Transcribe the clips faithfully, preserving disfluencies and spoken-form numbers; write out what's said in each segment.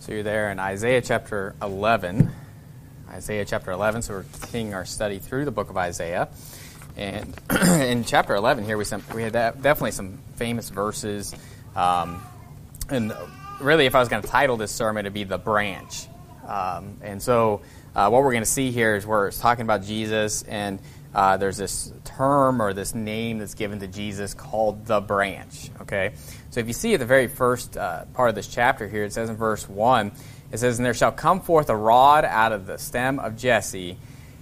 So you're there in Isaiah chapter eleven. Isaiah chapter eleven, so we're continuing our study through the book of Isaiah. And in chapter eleven here, we some, we had definitely some famous verses. Um, and really, if I was going to title this sermon, it'd be The Branch. Um, and so uh, what we're going to see here is where it's talking about Jesus, and uh, there's this term or this name that's given to Jesus called the branch. Okay, so if you see at the very first uh, part of this chapter here, it says in verse one, it says, "And there shall come forth a rod out of the stem of Jesse,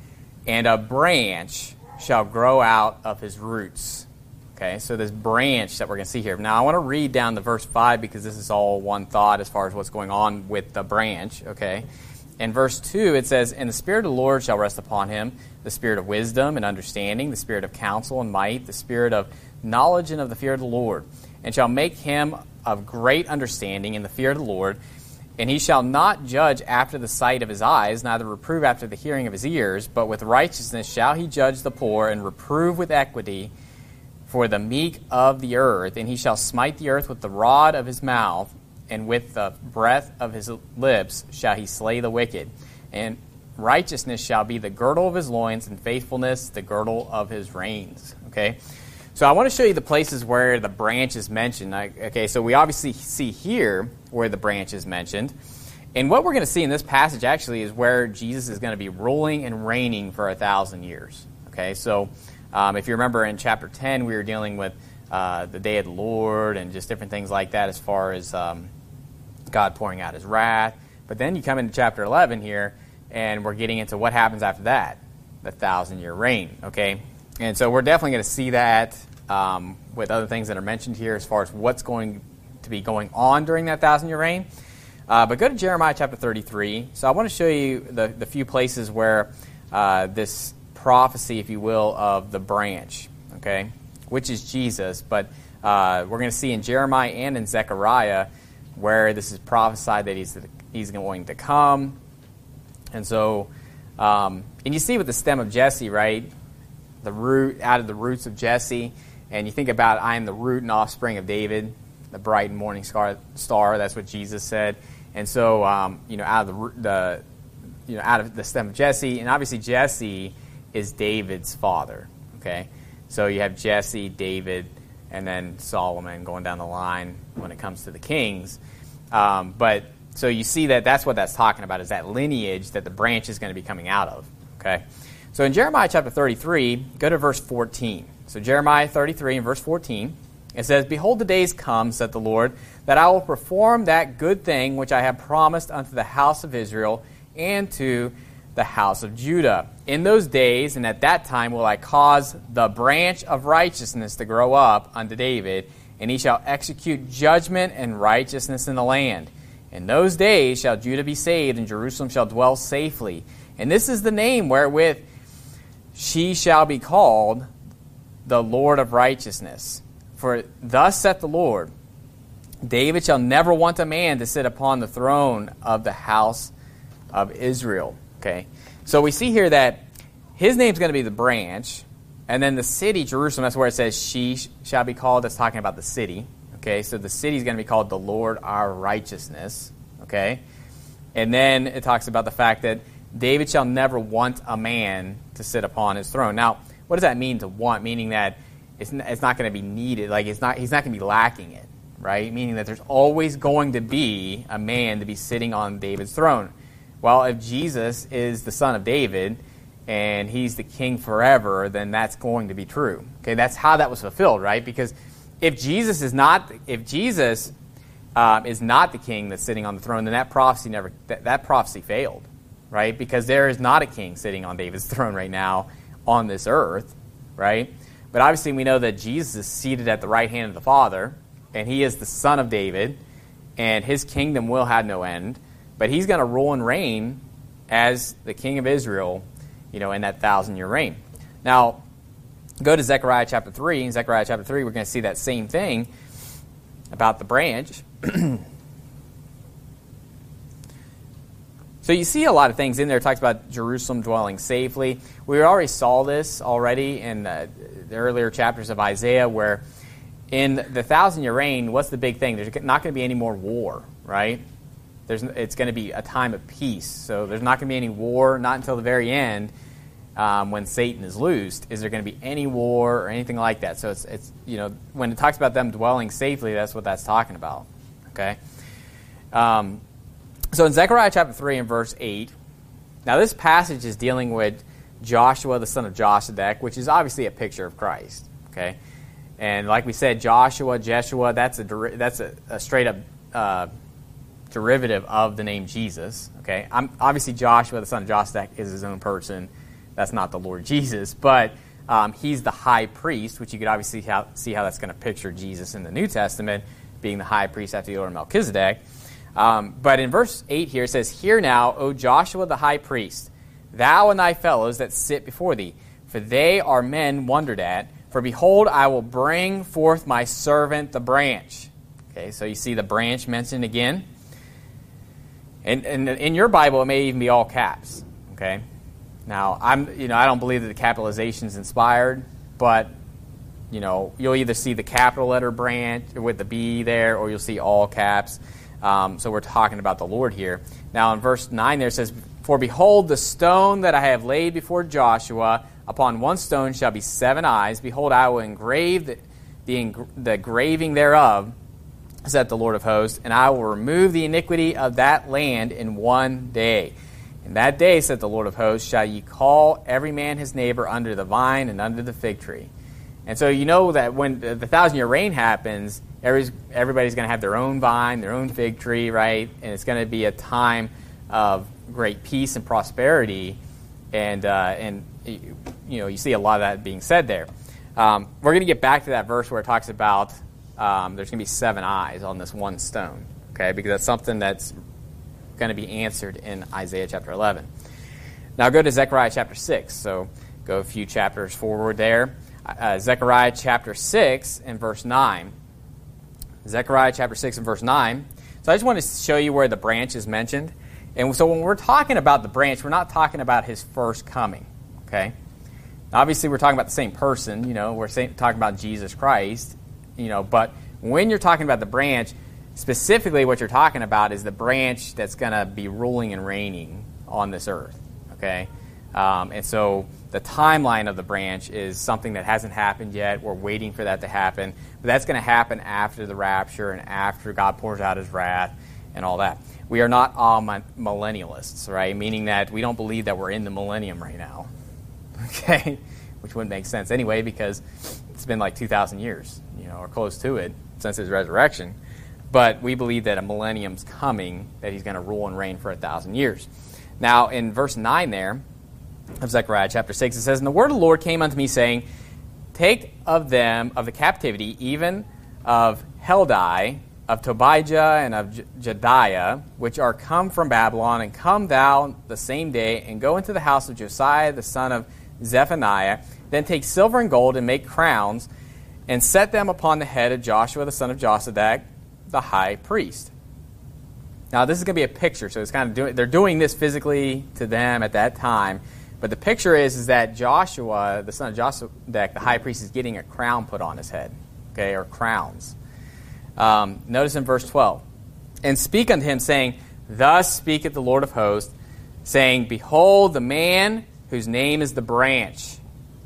and a branch shall grow out of his roots." Okay, so this branch that we're going to see here. Now, I want to read down to verse five because this is all one thought as far as what's going on with the branch. Okay, in verse two, it says, "And the Spirit of the Lord shall rest upon him, the Spirit of wisdom and understanding, the Spirit of counsel and might, the Spirit of knowledge and of the fear of the Lord, and shall make him of great understanding in the fear of the Lord. And he shall not judge after the sight of his eyes, neither reprove after the hearing of his ears, but with righteousness shall he judge the poor, and reprove with equity for the meek of the earth. And he shall smite the earth with the rod of his mouth, and with the breath of his lips shall he slay the wicked. And righteousness shall be the girdle of his loins, and faithfulness the girdle of his reins." Okay, so I want to show you the places where the branch is mentioned. Okay, so we obviously see here where the branch is mentioned. And what we're going to see in this passage actually is where Jesus is going to be ruling and reigning for a thousand years. Okay, so um, if you remember in chapter ten, we were dealing with uh, the day of the Lord and just different things like that as far as um, God pouring out his wrath. But then you come into chapter eleven here, and we're getting into what happens after that, the thousand-year reign. Okay, and so we're definitely going to see that um, with other things that are mentioned here as far as what's going to be going on during that thousand-year reign. Uh, but go to Jeremiah chapter thirty-three. So I want to show you the, the few places where uh, this prophecy, if you will, of the branch, okay, which is Jesus. But uh, we're going to see in Jeremiah and in Zechariah where this is prophesied that he's, he's going to come. And so, um, and you see with the stem of Jesse, right, the root, out of the roots of Jesse, and you think about, "I am the root and offspring of David, the bright and morning star." star that's what Jesus said. And so, um, you know, out of the, the, you know, out of the stem of Jesse, and obviously Jesse is David's father. Okay, so you have Jesse, David, and then Solomon going down the line when it comes to the kings. Um, but so you see that that's what that's talking about, is that lineage that the branch is going to be coming out of. Okay, so in Jeremiah chapter thirty-three, go to verse fourteen. So Jeremiah thirty-three and verse fourteen, it says, "Behold, the days come, saith the Lord, that I will perform that good thing which I have promised unto the house of Israel and to the house of Judah. In those days and at that time will I cause the branch of righteousness to grow up unto David, and he shall execute judgment and righteousness in the land. In those days shall Judah be saved, and Jerusalem shall dwell safely. And this is the name wherewith she shall be called, the Lord of righteousness. For thus saith the Lord, David shall never want a man to sit upon the throne of the house of Israel." Okay, so we see here that his name's going to be the branch, and then the city, Jerusalem, that's where it says she shall be called. That's talking about the city. Okay, so the city is going to be called the Lord our righteousness. Okay, and then it talks about the fact that David shall never want a man to sit upon his throne. Now, what does that mean, to want? Meaning that it's it's not going to be needed. Like it's not he's not going to be lacking it, right? Meaning that there's always going to be a man to be sitting on David's throne. Well, if Jesus is the son of David and he's the king forever, then that's going to be true. Okay, that's how that was fulfilled, right? Because if Jesus is not, if Jesus um, is not the king that's sitting on the throne, then that prophecy never, that, that prophecy failed, right? Because there is not a king sitting on David's throne right now on this earth, right? But obviously we know that Jesus is seated at the right hand of the Father, and he is the son of David, and his kingdom will have no end. But he's going to rule and reign as the king of Israel, you know, in that thousand-year reign. Now, go to Zechariah chapter three. In Zechariah chapter three, we're going to see that same thing about the branch. So you see a lot of things in there. It talks about Jerusalem dwelling safely. We already saw this already in uh, the earlier chapters of Isaiah, where in the thousand-year reign, what's the big thing? There's not going to be any more war, right? There's, it's going to be a time of peace. So there's not going to be any war, not until the very end, um, when Satan is loosed, is there going to be any war or anything like that. So it's, it's, you know, when it talks about them dwelling safely, that's what that's talking about. Okay? Um, so in Zechariah chapter three and verse eight, now this passage is dealing with Joshua, the son of Josedek, which is obviously a picture of Christ. Okay? And like we said, Joshua, Jeshua, that's a, that's a, a straight up uh, derivative of the name Jesus. Okay, I'm, obviously Joshua, the son of Josedek, is his own person. That's not the Lord Jesus, but um, he's the high priest, which you could obviously how, see how that's going to picture Jesus in the New Testament, being the high priest after the order of Melchizedek. Um, but in verse eight here it says, "Hear now, O Joshua the high priest, thou and thy fellows that sit before thee, for they are men wondered at. For behold, I will bring forth my servant the branch." Okay, so you see the branch mentioned again. And, and in your Bible, it may even be all caps. Okay, now I'm, you know, I don't believe that the capitalization is inspired, but you know, you'll either see the capital letter branch with the B there, or you'll see all caps. Um, so we're talking about the Lord here. Now in verse nine there it says, "For behold, the stone that I have laid before Joshua, upon one stone shall be seven eyes. Behold, I will engrave the, the, the graving thereof, said the Lord of hosts, and I will remove the iniquity of that land in one day. In that day, said the Lord of hosts, shall ye call every man his neighbor under the vine and under the fig tree." And so you know that when the thousand-year reign happens, everybody's going to have their own vine, their own fig tree, right? And it's going to be a time of great peace and prosperity. And, uh, and you know, you see a lot of that being said there. Um, we're going to get back to that verse where it talks about Um, there's going to be seven eyes on this one stone, okay? Because that's something that's going to be answered in Isaiah chapter eleven. Now go to Zechariah chapter six. So go a few chapters forward there. Uh, Zechariah chapter six and verse nine. Zechariah chapter six and verse nine. So I just want to show you where the branch is mentioned. And so when we're talking about the branch, we're not talking about his first coming, okay? Obviously, we're talking about the same person. You know, we're saying, talking about Jesus Christ. You know, but when you're talking about the branch, specifically what you're talking about is the branch that's going to be ruling and reigning on this earth, okay? Um, and so the timeline of the branch is something that hasn't happened yet. We're waiting for that to happen. But that's going to happen after the rapture and after God pours out his wrath and all that. We are not all millennialists, right? Meaning that we don't believe that we're in the millennium right now, okay? Which wouldn't make sense anyway because it's been like two thousand years, you know, or close to it since his resurrection. But we believe that a millennium's coming, that he's going to rule and reign for a thousand years. Now, in verse nine there of Zechariah chapter six, it says, "And the word of the Lord came unto me, saying, Take of them, of the captivity, even of Heldai, of Tobijah, and of Jediah, which are come from Babylon, and come thou the same day, and go into the house of Josiah the son of Zephaniah. Then take silver and gold and make crowns and set them upon the head of Joshua the son of Josedek, the high priest." Now this is going to be a picture, so it's kind of doing, they're doing this physically to them at that time. But the picture is, is that Joshua, the son of Josedek, the high priest, is getting a crown put on his head, okay, or crowns. Um, notice in verse twelve, "And speak unto him, saying, Thus speaketh the Lord of hosts, saying, Behold, the man whose name is the branch,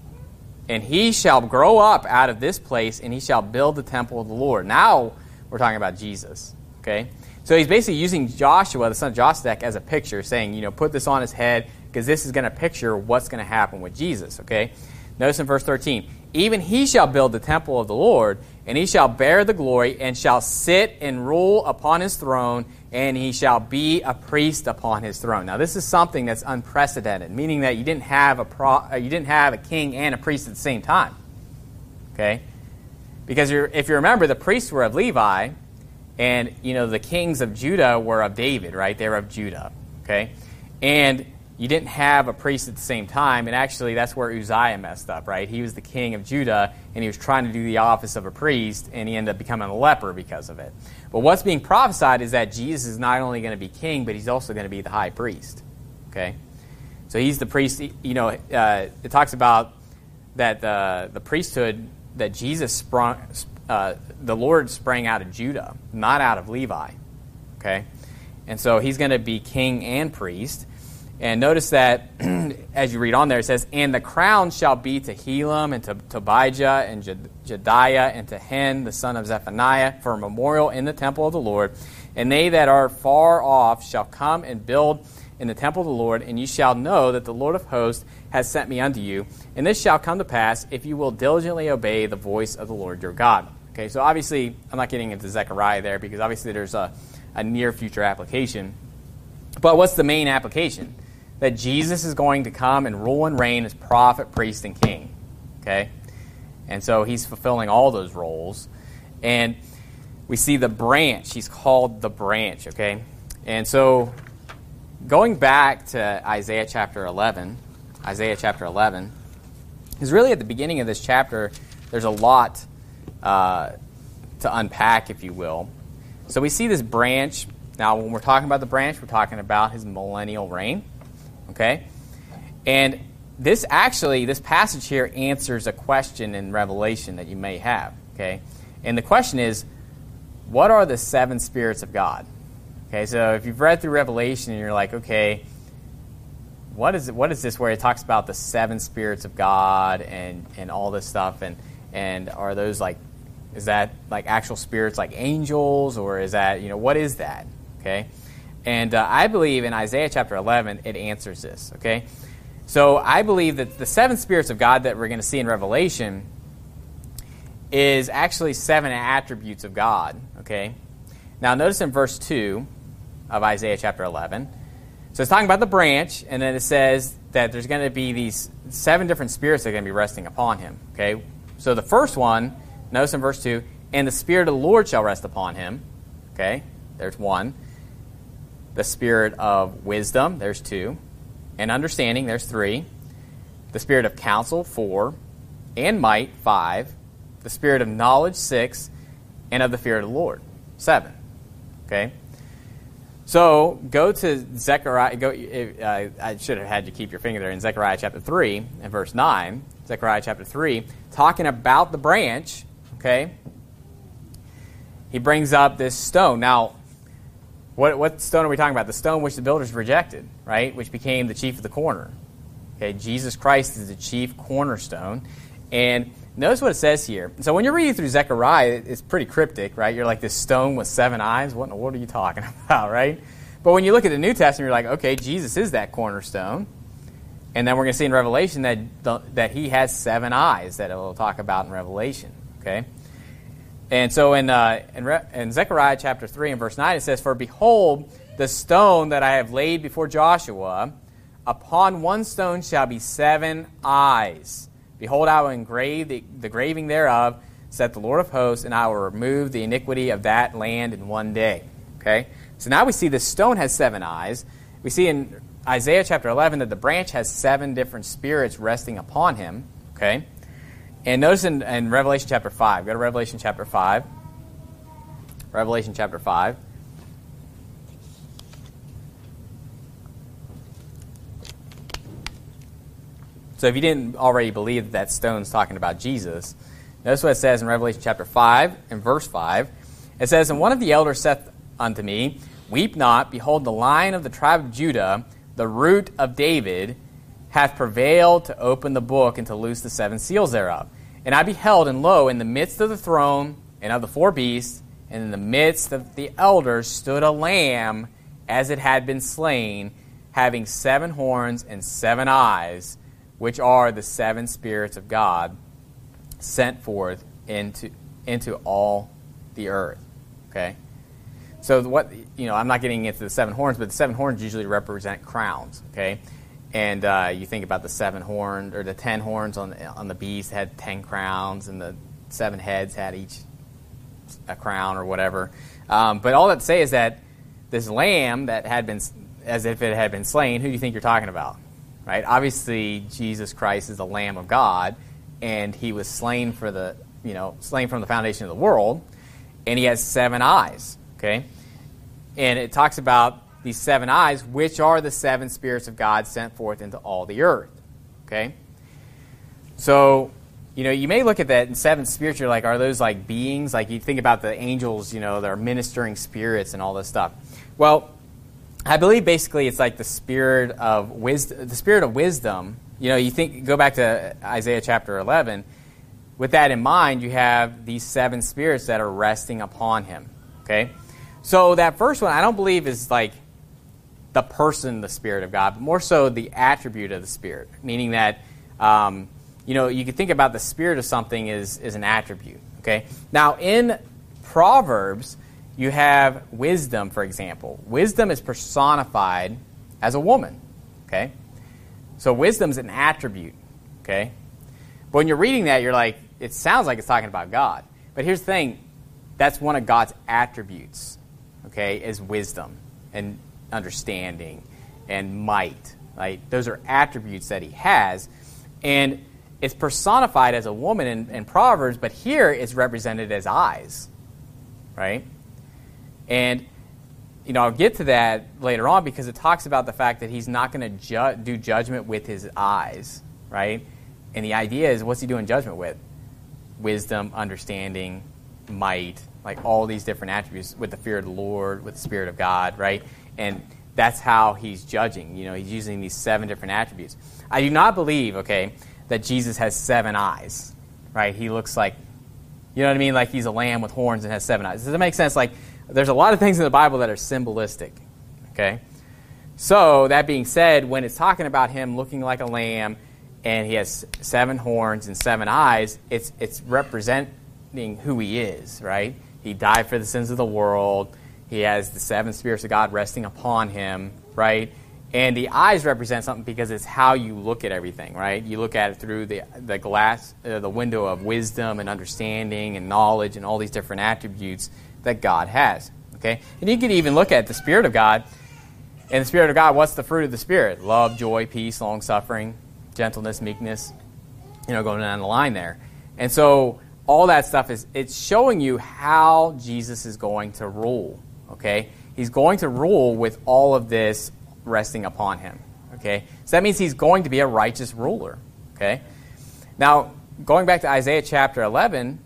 and he shall grow up out of this place, and he shall build the temple of the Lord." Now we're talking about Jesus, okay? So he's basically using Joshua, the son of Josedek, as a picture, saying, you know, put this on his head, because this is going to picture what's going to happen with Jesus, okay? Notice in verse thirteen, "Even he shall build the temple of the Lord, and he shall bear the glory, and shall sit and rule upon his throne, and he shall be a priest upon his throne." Now, this is something that's unprecedented, meaning that you didn't have a pro, you didn't have a king and a priest at the same time. Okay, because you're, if you remember, the priests were of Levi, and you know the kings of Judah were of David, right? They were of Judah. Okay, and you didn't have a priest at the same time, and actually that's where Uzziah messed up, right? He was the king of Judah, and he was trying to do the office of a priest, and he ended up becoming a leper because of it. But what's being prophesied is that Jesus is not only going to be king, but he's also going to be the high priest, okay? So he's the priest, you know, uh, it talks about that uh, the priesthood that Jesus sprung, uh, the Lord sprang out of Judah, not out of Levi, okay? And so he's going to be king and priest. And notice that as you read on there, it says, and the crown shall be to Helam and to Tobijah and Jediah and to Hen, the son of Zephaniah, for a memorial in the temple of the Lord. And they that are far off shall come and build in the temple of the Lord, and ye shall know that the Lord of hosts has sent me unto you. And this shall come to pass if you will diligently obey the voice of the Lord your God. Okay, so obviously, I'm not getting into Zechariah there because obviously there's a, a near future application. But what's the main application? That Jesus is going to come and rule and reign as prophet, priest, and king. Okay? And so he's fulfilling all those roles. And we see the branch. He's called the branch. Okay? And so going back to Isaiah chapter eleven, Isaiah chapter eleven, is really at the beginning of this chapter, there's a lot uh, to unpack, if you will. So we see this branch. Now, when we're talking about the branch, we're talking about his millennial reign. Okay? And this actually, this passage here answers a question in Revelation that you may have. Okay? And the question is, what are the seven spirits of God? Okay, so if you've read through Revelation and you're like, okay, what is it, what is this where it talks about the seven spirits of God and, and all this stuff, and and are those like, is that like actual spirits like angels, or is that, you know, what is that? Okay? And uh, I believe in Isaiah chapter eleven, it answers this, okay? So I believe that the seven spirits of God that we're going to see in Revelation is actually seven attributes of God, okay? Now notice in verse two of Isaiah chapter eleven, so it's talking about the branch, and then it says that there's going to be these seven different spirits that are going to be resting upon him, okay? So the first one, notice in verse two, and the Spirit of the Lord shall rest upon him, okay? There's one. The spirit of wisdom, there's two. And understanding, there's three. The spirit of counsel, four. And might, five. The spirit of knowledge, six. And of the fear of the Lord, seven. Okay? So, go to Zechariah. Go, uh, I should have had you keep your finger there in Zechariah chapter three and verse nine. Zechariah chapter three, talking about the branch. Okay? He brings up this stone. Now, What, what stone are we talking about? The stone which the builders rejected, right? Which became the chief of the corner. Okay, Jesus Christ is the chief cornerstone. And notice what it says here. So when you're reading through Zechariah, it's pretty cryptic, right? You're like, this stone with seven eyes? What in the world are you talking about, right? But when you look at the New Testament, you're like, okay, Jesus is that cornerstone. And then we're going to see in Revelation that, the, that he has seven eyes that it will talk about in Revelation, okay? And so in, uh, in, Re- in Zechariah chapter three and verse nine, it says, for behold, the stone that I have laid before Joshua, upon one stone shall be seven eyes. Behold, I will engrave the, the graving thereof, saith the Lord of hosts, and I will remove the iniquity of that land in one day. Okay? So now we see the stone has seven eyes. We see in Isaiah chapter eleven that the branch has seven different spirits resting upon him. Okay? And notice in, in Revelation chapter five. Go to Revelation chapter five. Revelation chapter five. So if you didn't already believe that that stone's talking about Jesus, notice what it says in Revelation chapter five and verse five. It says, and one of the elders saith unto me, weep not, behold, the Lion of the tribe of Judah, the root of David, hath prevailed to open the book and to loose the seven seals thereof. And I beheld, and lo, in the midst of the throne and of the four beasts, and in the midst of the elders stood a lamb, as it had been slain, having seven horns and seven eyes, which are the seven spirits of God, sent forth into into all the earth. Okay? So what, you know, I'm not getting into the seven horns, but the seven horns usually represent crowns, okay? And uh, you think about the seven horns, or the ten horns on the, on the beast had ten crowns, and the seven heads had each a crown or whatever. Um, but all that to say is that this lamb that had been, as if it had been slain, who do you think you're talking about? Right? Obviously, Jesus Christ is the Lamb of God, and he was slain for the, you know, slain from the foundation of the world, and he has seven eyes, okay? And it talks about these seven eyes, which are the seven spirits of God sent forth into all the earth, okay? So, you know, you may look at that in seven spirits, you're like, are those like beings? Like you think about the angels, you know, they're ministering spirits and all this stuff. Well, I believe basically it's like the spirit of wisdom. The spirit of wisdom. You know, you think go back to Isaiah chapter eleven. With that in mind, you have these seven spirits that are resting upon him. Okay, so that first one I don't believe is like the person, the Spirit of God, but more so the attribute of the Spirit, meaning that um, you know you could think about the spirit of something is is an attribute. Okay, now in Proverbs, you have wisdom, for example. Wisdom is personified as a woman, okay? So wisdom is an attribute, okay? But when you're reading that, you're like, it sounds like it's talking about God. But here's the thing, that's one of God's attributes, okay, is wisdom and understanding and might, right? Those are attributes that he has. And it's personified as a woman in, in Proverbs, but here it's represented as eyes, right? And, you know, I'll get to that later on because it talks about the fact that he's not going to ju- do judgment with his eyes, right? And the idea is, what's he doing judgment with? Wisdom, understanding, might, like all these different attributes with the fear of the Lord, with the Spirit of God, right? And that's how he's judging. You know, he's using these seven different attributes. I do not believe, okay, that Jesus has seven eyes, right? He looks like, you know what I mean? Like he's a lamb with horns and has seven eyes. Does that make sense? Like, there's a lot of things in the Bible that are symbolistic, okay? So, that being said, when it's talking about him looking like a lamb and he has seven horns and seven eyes, it's it's representing who he is, right? He died for the sins of the world. He has the seven spirits of God resting upon him, right? And the eyes represent something because it's how you look at everything, right? You look at it through the the glass, uh, the window of wisdom and understanding and knowledge and all these different attributes that God has, okay? And you could even look at the Spirit of God. And the Spirit of God, what's the fruit of the Spirit? Love, joy, peace, long-suffering, gentleness, meekness, you know, going down the line there. And so all that stuff is, it's showing you how Jesus is going to rule, okay? He's going to rule with all of this resting upon him, okay? So that means he's going to be a righteous ruler, okay? Now, going back to Isaiah chapter eleven,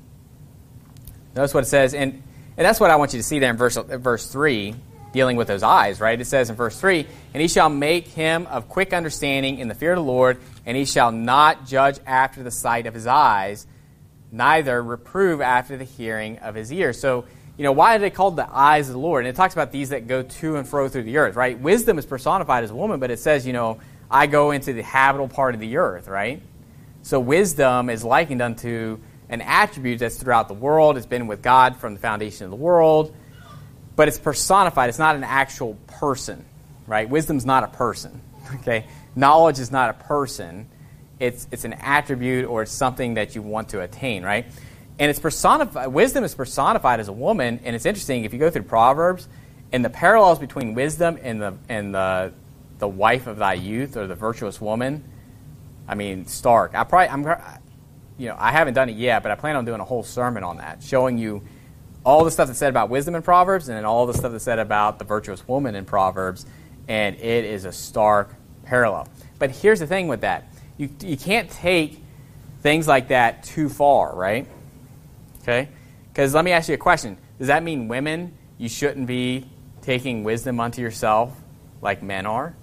notice what it says, and And that's what I want you to see there in verse, verse three, dealing with those eyes, right? It says in verse three, and he shall make him of quick understanding in the fear of the Lord, and he shall not judge after the sight of his eyes, neither reprove after the hearing of his ears. So, you know, why are they called the eyes of the Lord? And it talks about these that go to and fro through the earth, right? Wisdom is personified as a woman, but it says, you know, I go into the habitable part of the earth, right? So wisdom is likened unto an attribute that's throughout the world. It's been with God from the foundation of the world, but it's personified. It's not an actual person, right? Wisdom's not a person, okay? Knowledge is not a person. It's it's an attribute or it's something that you want to attain, right? And it's personified. Wisdom is personified as a woman, and it's interesting if you go through Proverbs and the parallels between wisdom and the and the the wife of thy youth or the virtuous woman. I mean, stark. I probably I'm. You know, I haven't done it yet, but I plan on doing a whole sermon on that, showing you all the stuff that's said about wisdom in Proverbs and then all the stuff that's said about the virtuous woman in Proverbs, and it is a stark parallel. But here's the thing with that. You, you can't take things like that too far, right? Okay? Because let me ask you a question. Does that mean women, you shouldn't be taking wisdom unto yourself like men are?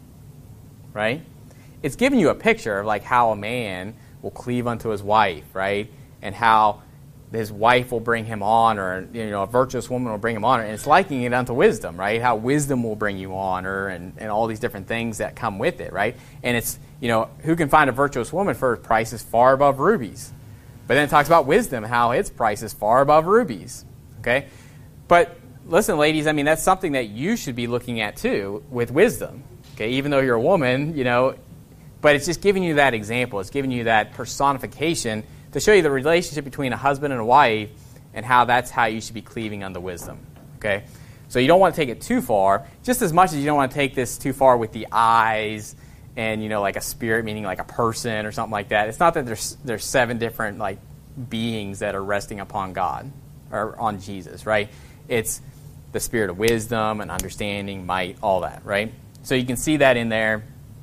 Right? It's giving you a picture of like how a man will cleave unto his wife, right? And how his wife will bring him honor, and you know, a virtuous woman will bring him honor, and it's likening it unto wisdom, right? How wisdom will bring you honor, and, and all these different things that come with it, right? And it's, you know, who can find a virtuous woman for her price is far above rubies? But then it talks about wisdom, how its price is far above rubies, okay? But listen, ladies, I mean, that's something that you should be looking at too with wisdom, okay? Even though you're a woman, you know, but it's just giving you that example. It's giving you that personification to show you the relationship between a husband and a wife and how that's how you should be cleaving unto wisdom. Okay? So you don't want to take it too far, just as much as you don't want to take this too far with the eyes and, you know, like a spirit, meaning like a person or something like that. It's not that there's there's seven different, like, beings that are resting upon God or on Jesus, right? It's the spirit of wisdom and understanding, might, all that, right? So you can see that in there.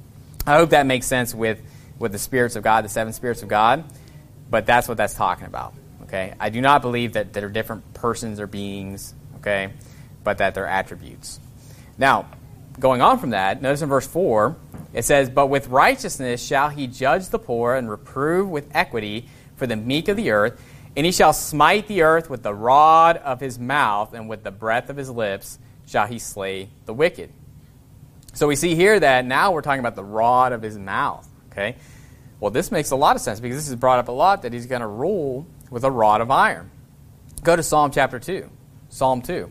I hope that makes sense with, with the spirits of God, the seven spirits of God, but that's what that's talking about, okay? I do not believe that there are different persons or beings, okay, but that they're attributes. Now, going on from that, notice in verse four, it says, "But with righteousness shall he judge the poor and reprove with equity for the meek of the earth. And he shall smite the earth with the rod of his mouth, and with the breath of his lips shall he slay the wicked." So we see here that now we're talking about the rod of his mouth. Okay? Well, this makes a lot of sense because this is brought up a lot that he's going to rule with a rod of iron. Go to Psalm chapter two. Psalm two.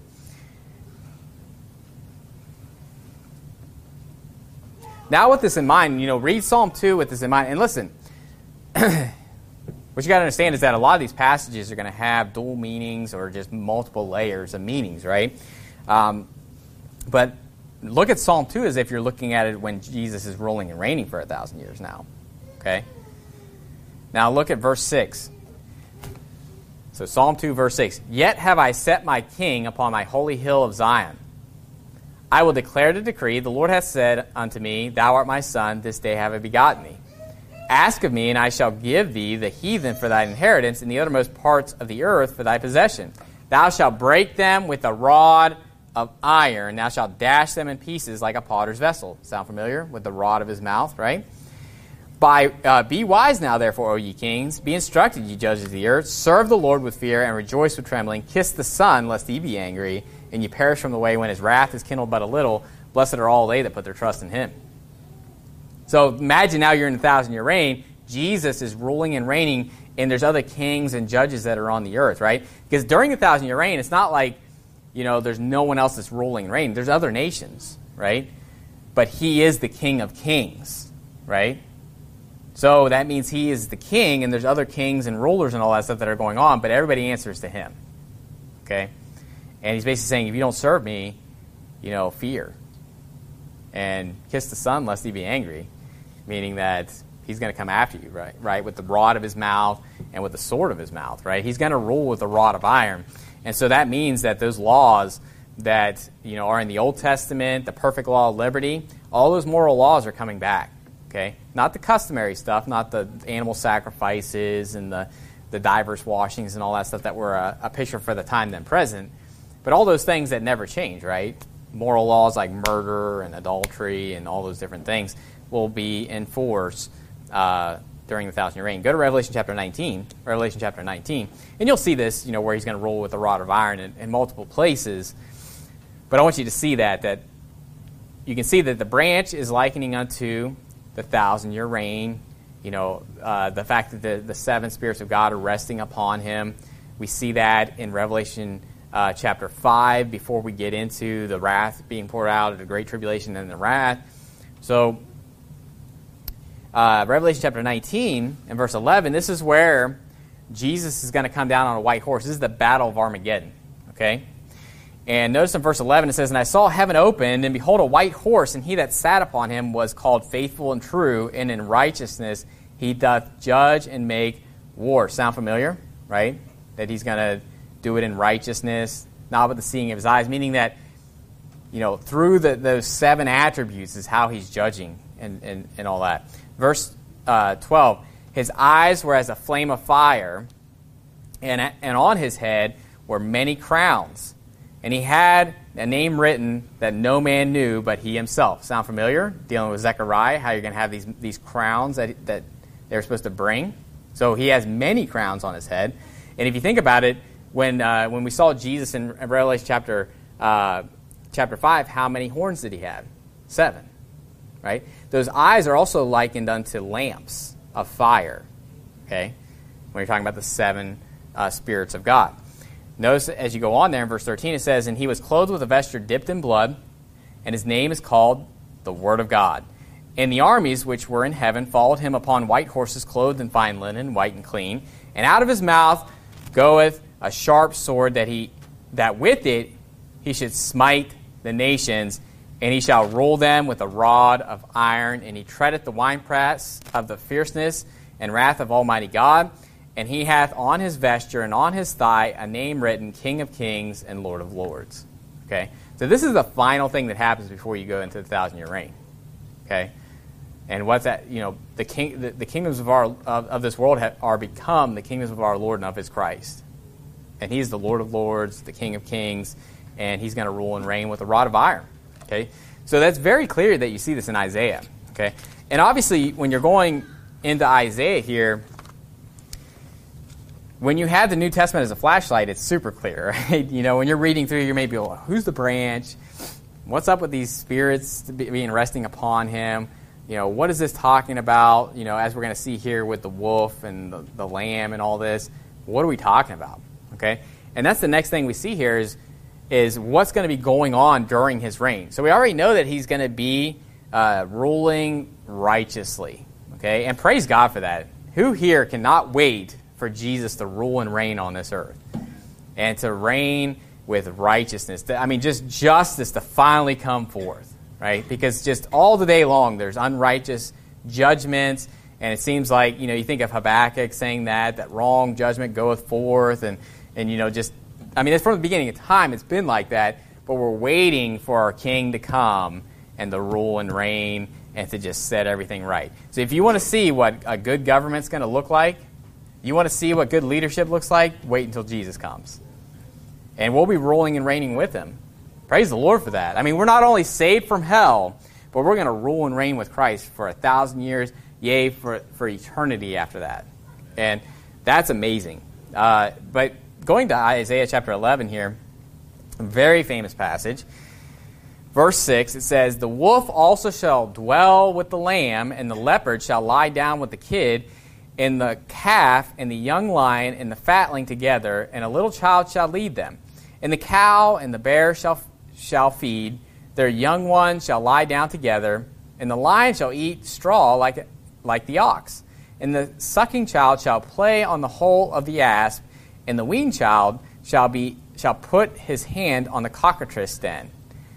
Now with this in mind, you know, read Psalm two with this in mind. And listen, what you got to understand is that a lot of these passages are going to have dual meanings or just multiple layers of meanings, right? Um, but look at Psalm two as if you're looking at it when Jesus is ruling and reigning for a thousand years now. Okay? Now look at verse six. So Psalm two, verse six. "Yet have I set my king upon my holy hill of Zion. I will declare the decree. The Lord hath said unto me, Thou art my son, this day have I begotten thee. Ask of me, and I shall give thee the heathen for thine inheritance, and the uttermost parts of the earth for thy possession. Thou shalt break them with a rod of iron. Thou shalt dash them in pieces like a potter's vessel." Sound familiar? With the rod of his mouth, right? By uh, Be wise now, therefore, O ye kings. Be instructed, ye judges of the earth. Serve the Lord with fear, and rejoice with trembling. Kiss the Son, lest he be angry, and ye perish from the way when his wrath is kindled but a little. Blessed are all they that put their trust in him. So imagine now you're in a thousand-year reign. Jesus is ruling and reigning, and there's other kings and judges that are on the earth, right? Because during the thousand-year reign, it's not like, you know, there's no one else that's ruling and reigning. There's other nations, right? But he is the King of kings, right? So that means he is the king, and there's other kings and rulers and all that stuff that are going on, but everybody answers to him, okay? And he's basically saying, if you don't serve me, you know, fear. And kiss the Son, lest he be angry, meaning that he's going to come after you, right? Right, with the rod of his mouth and with the sword of his mouth, right? He's going to rule with a rod of iron. And so that means that those laws that, you know, are in the Old Testament, the perfect law of liberty, all those moral laws are coming back, okay? Not the customary stuff, not the animal sacrifices and the, the diverse washings and all that stuff that were a, a picture for the time then present, but all those things that never change, right? Moral laws like murder and adultery and all those different things will be in force uh, during the thousand-year reign. Go to Revelation chapter nineteen, Revelation chapter nineteen, and you'll see this, you know, where he's going to rule with a rod of iron in, in multiple places. But I want you to see that, that you can see that the branch is likening unto the thousand-year reign. You know, uh, the fact that the, the seven spirits of God are resting upon him. We see that in Revelation uh, chapter five before we get into the wrath being poured out of the great tribulation and the wrath. So, uh, Revelation chapter nineteen and verse eleven, this is where Jesus is going to come down on a white horse. This is the battle of Armageddon, okay? And notice in verse eleven, it says, "And I saw heaven opened, and behold, a white horse, and he that sat upon him was called Faithful and True, and in righteousness he doth judge and make war." Sound familiar, right? That he's going to do it in righteousness, not with the seeing of his eyes, meaning that, you know, through the, those seven attributes is how he's judging and, and, and all that. Verse uh, twelve, "His eyes were as a flame of fire, and, and on his head were many crowns. And he had a name written that no man knew but he himself." Sound familiar? Dealing with Zechariah, how you're going to have these these crowns that that they're supposed to bring. So he has many crowns on his head. And if you think about it, when uh, when we saw Jesus in Revelation chapter uh, chapter five, how many horns did he have? Seven, right? Those eyes are also likened unto lamps of fire. Okay, when you're talking about the seven uh, spirits of God. Notice as you go on there in verse thirteen, it says, "And he was clothed with a vesture dipped in blood, and his name is called the Word of God. And the armies which were in heaven followed him upon white horses, clothed in fine linen, white and clean. And out of his mouth goeth a sharp sword, that he that with it he should smite the nations, and he shall rule them with a rod of iron. And he treadeth the winepress of the fierceness and wrath of Almighty God. And he hath on his vesture and on his thigh a name written, King of Kings and Lord of Lords." Okay? So this is the final thing that happens before you go into the thousand-year reign. Okay? And what's that? You know, the king, the, the kingdoms of our of, of this world have, are become the kingdoms of our Lord and of his Christ. And he's the Lord of Lords, the King of Kings, and he's going to rule and reign with a rod of iron. Okay? So that's very clear that you see this in Isaiah. Okay, and obviously when you're going into Isaiah here, when you have the New Testament as a flashlight, it's super clear, right? You know, when you're reading through, you may be, well, who's the branch? What's up with these spirits being resting upon him? You know, what is this talking about? You know, as we're going to see here with the wolf and the, the lamb and all this, what are we talking about? Okay, and that's the next thing we see here is is what's going to be going on during his reign. So we already know that he's going to be uh, ruling righteously. Okay, and praise God for that. Who here cannot wait for Jesus to rule and reign on this earth and to reign with righteousness? I mean, just justice to finally come forth, right? Because just all the day long, there's unrighteous judgments, and it seems like, you know, you think of Habakkuk saying that, that wrong judgment goeth forth, and, and you know, just, I mean, it's from the beginning of time, it's been like that, but we're waiting for our king to come and to rule and reign and to just set everything right. So if you want to see what a good government's going to look like, you want to see what good leadership looks like, wait until Jesus comes. And we'll be ruling and reigning with him. Praise the Lord for that. I mean, we're not only saved from hell, but we're going to rule and reign with Christ for a thousand years, yea, for, for eternity after that. And that's amazing. Uh, but going to Isaiah chapter eleven here, a very famous passage. Verse six, it says, "The wolf also shall dwell with the lamb, and the leopard shall lie down with the kid, and the calf and the young lion and the fatling together, and a little child shall lead them. And the cow and the bear shall shall feed, their young ones shall lie down together, and the lion shall eat straw like like the ox. And the sucking child shall play on the hole of the asp, and the weaned child shall be shall put his hand on the cockatrice den.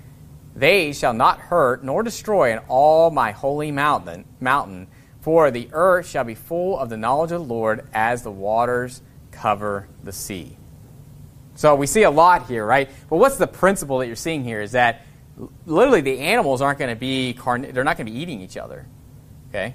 They shall not hurt nor destroy in all my holy mountain, mountain, for the earth shall be full of the knowledge of the Lord as the waters cover the sea." So we see a lot here, right? But what's the principle that you're seeing here is that literally the animals aren't going to be, carn- they're not going to be eating each other, okay?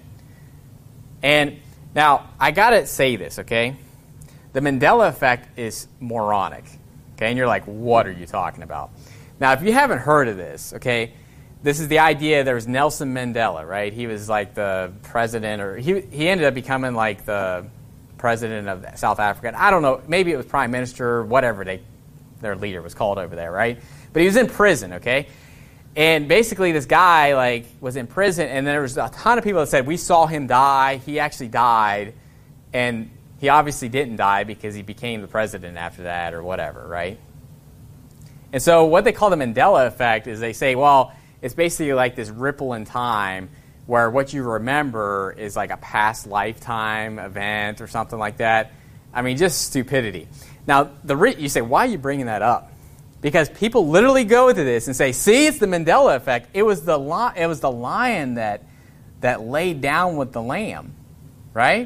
And now, I got to say this, okay? The Mandela effect is moronic, okay? And you're like, what are you talking about? Now, if you haven't heard of this, okay, this is the idea. There was Nelson Mandela, right? He was like the president, or he he ended up becoming like the president of South Africa. I don't know, maybe it was prime minister, whatever they their leader was called over there, right? But he was in prison, okay? And basically this guy like was in prison, and there was a ton of people that said, we saw him die, he actually died, and he obviously didn't die because he became the president after that or whatever, right? And so what they call the Mandela effect is they say, well, it's basically like this ripple in time where what you remember is like a past lifetime event or something like that. I mean, just stupidity. Now, the re- you say, why are you bringing that up? Because people literally go to this and say, see, it's the Mandela effect. It was the li- it was the lion that that laid down with the lamb, right?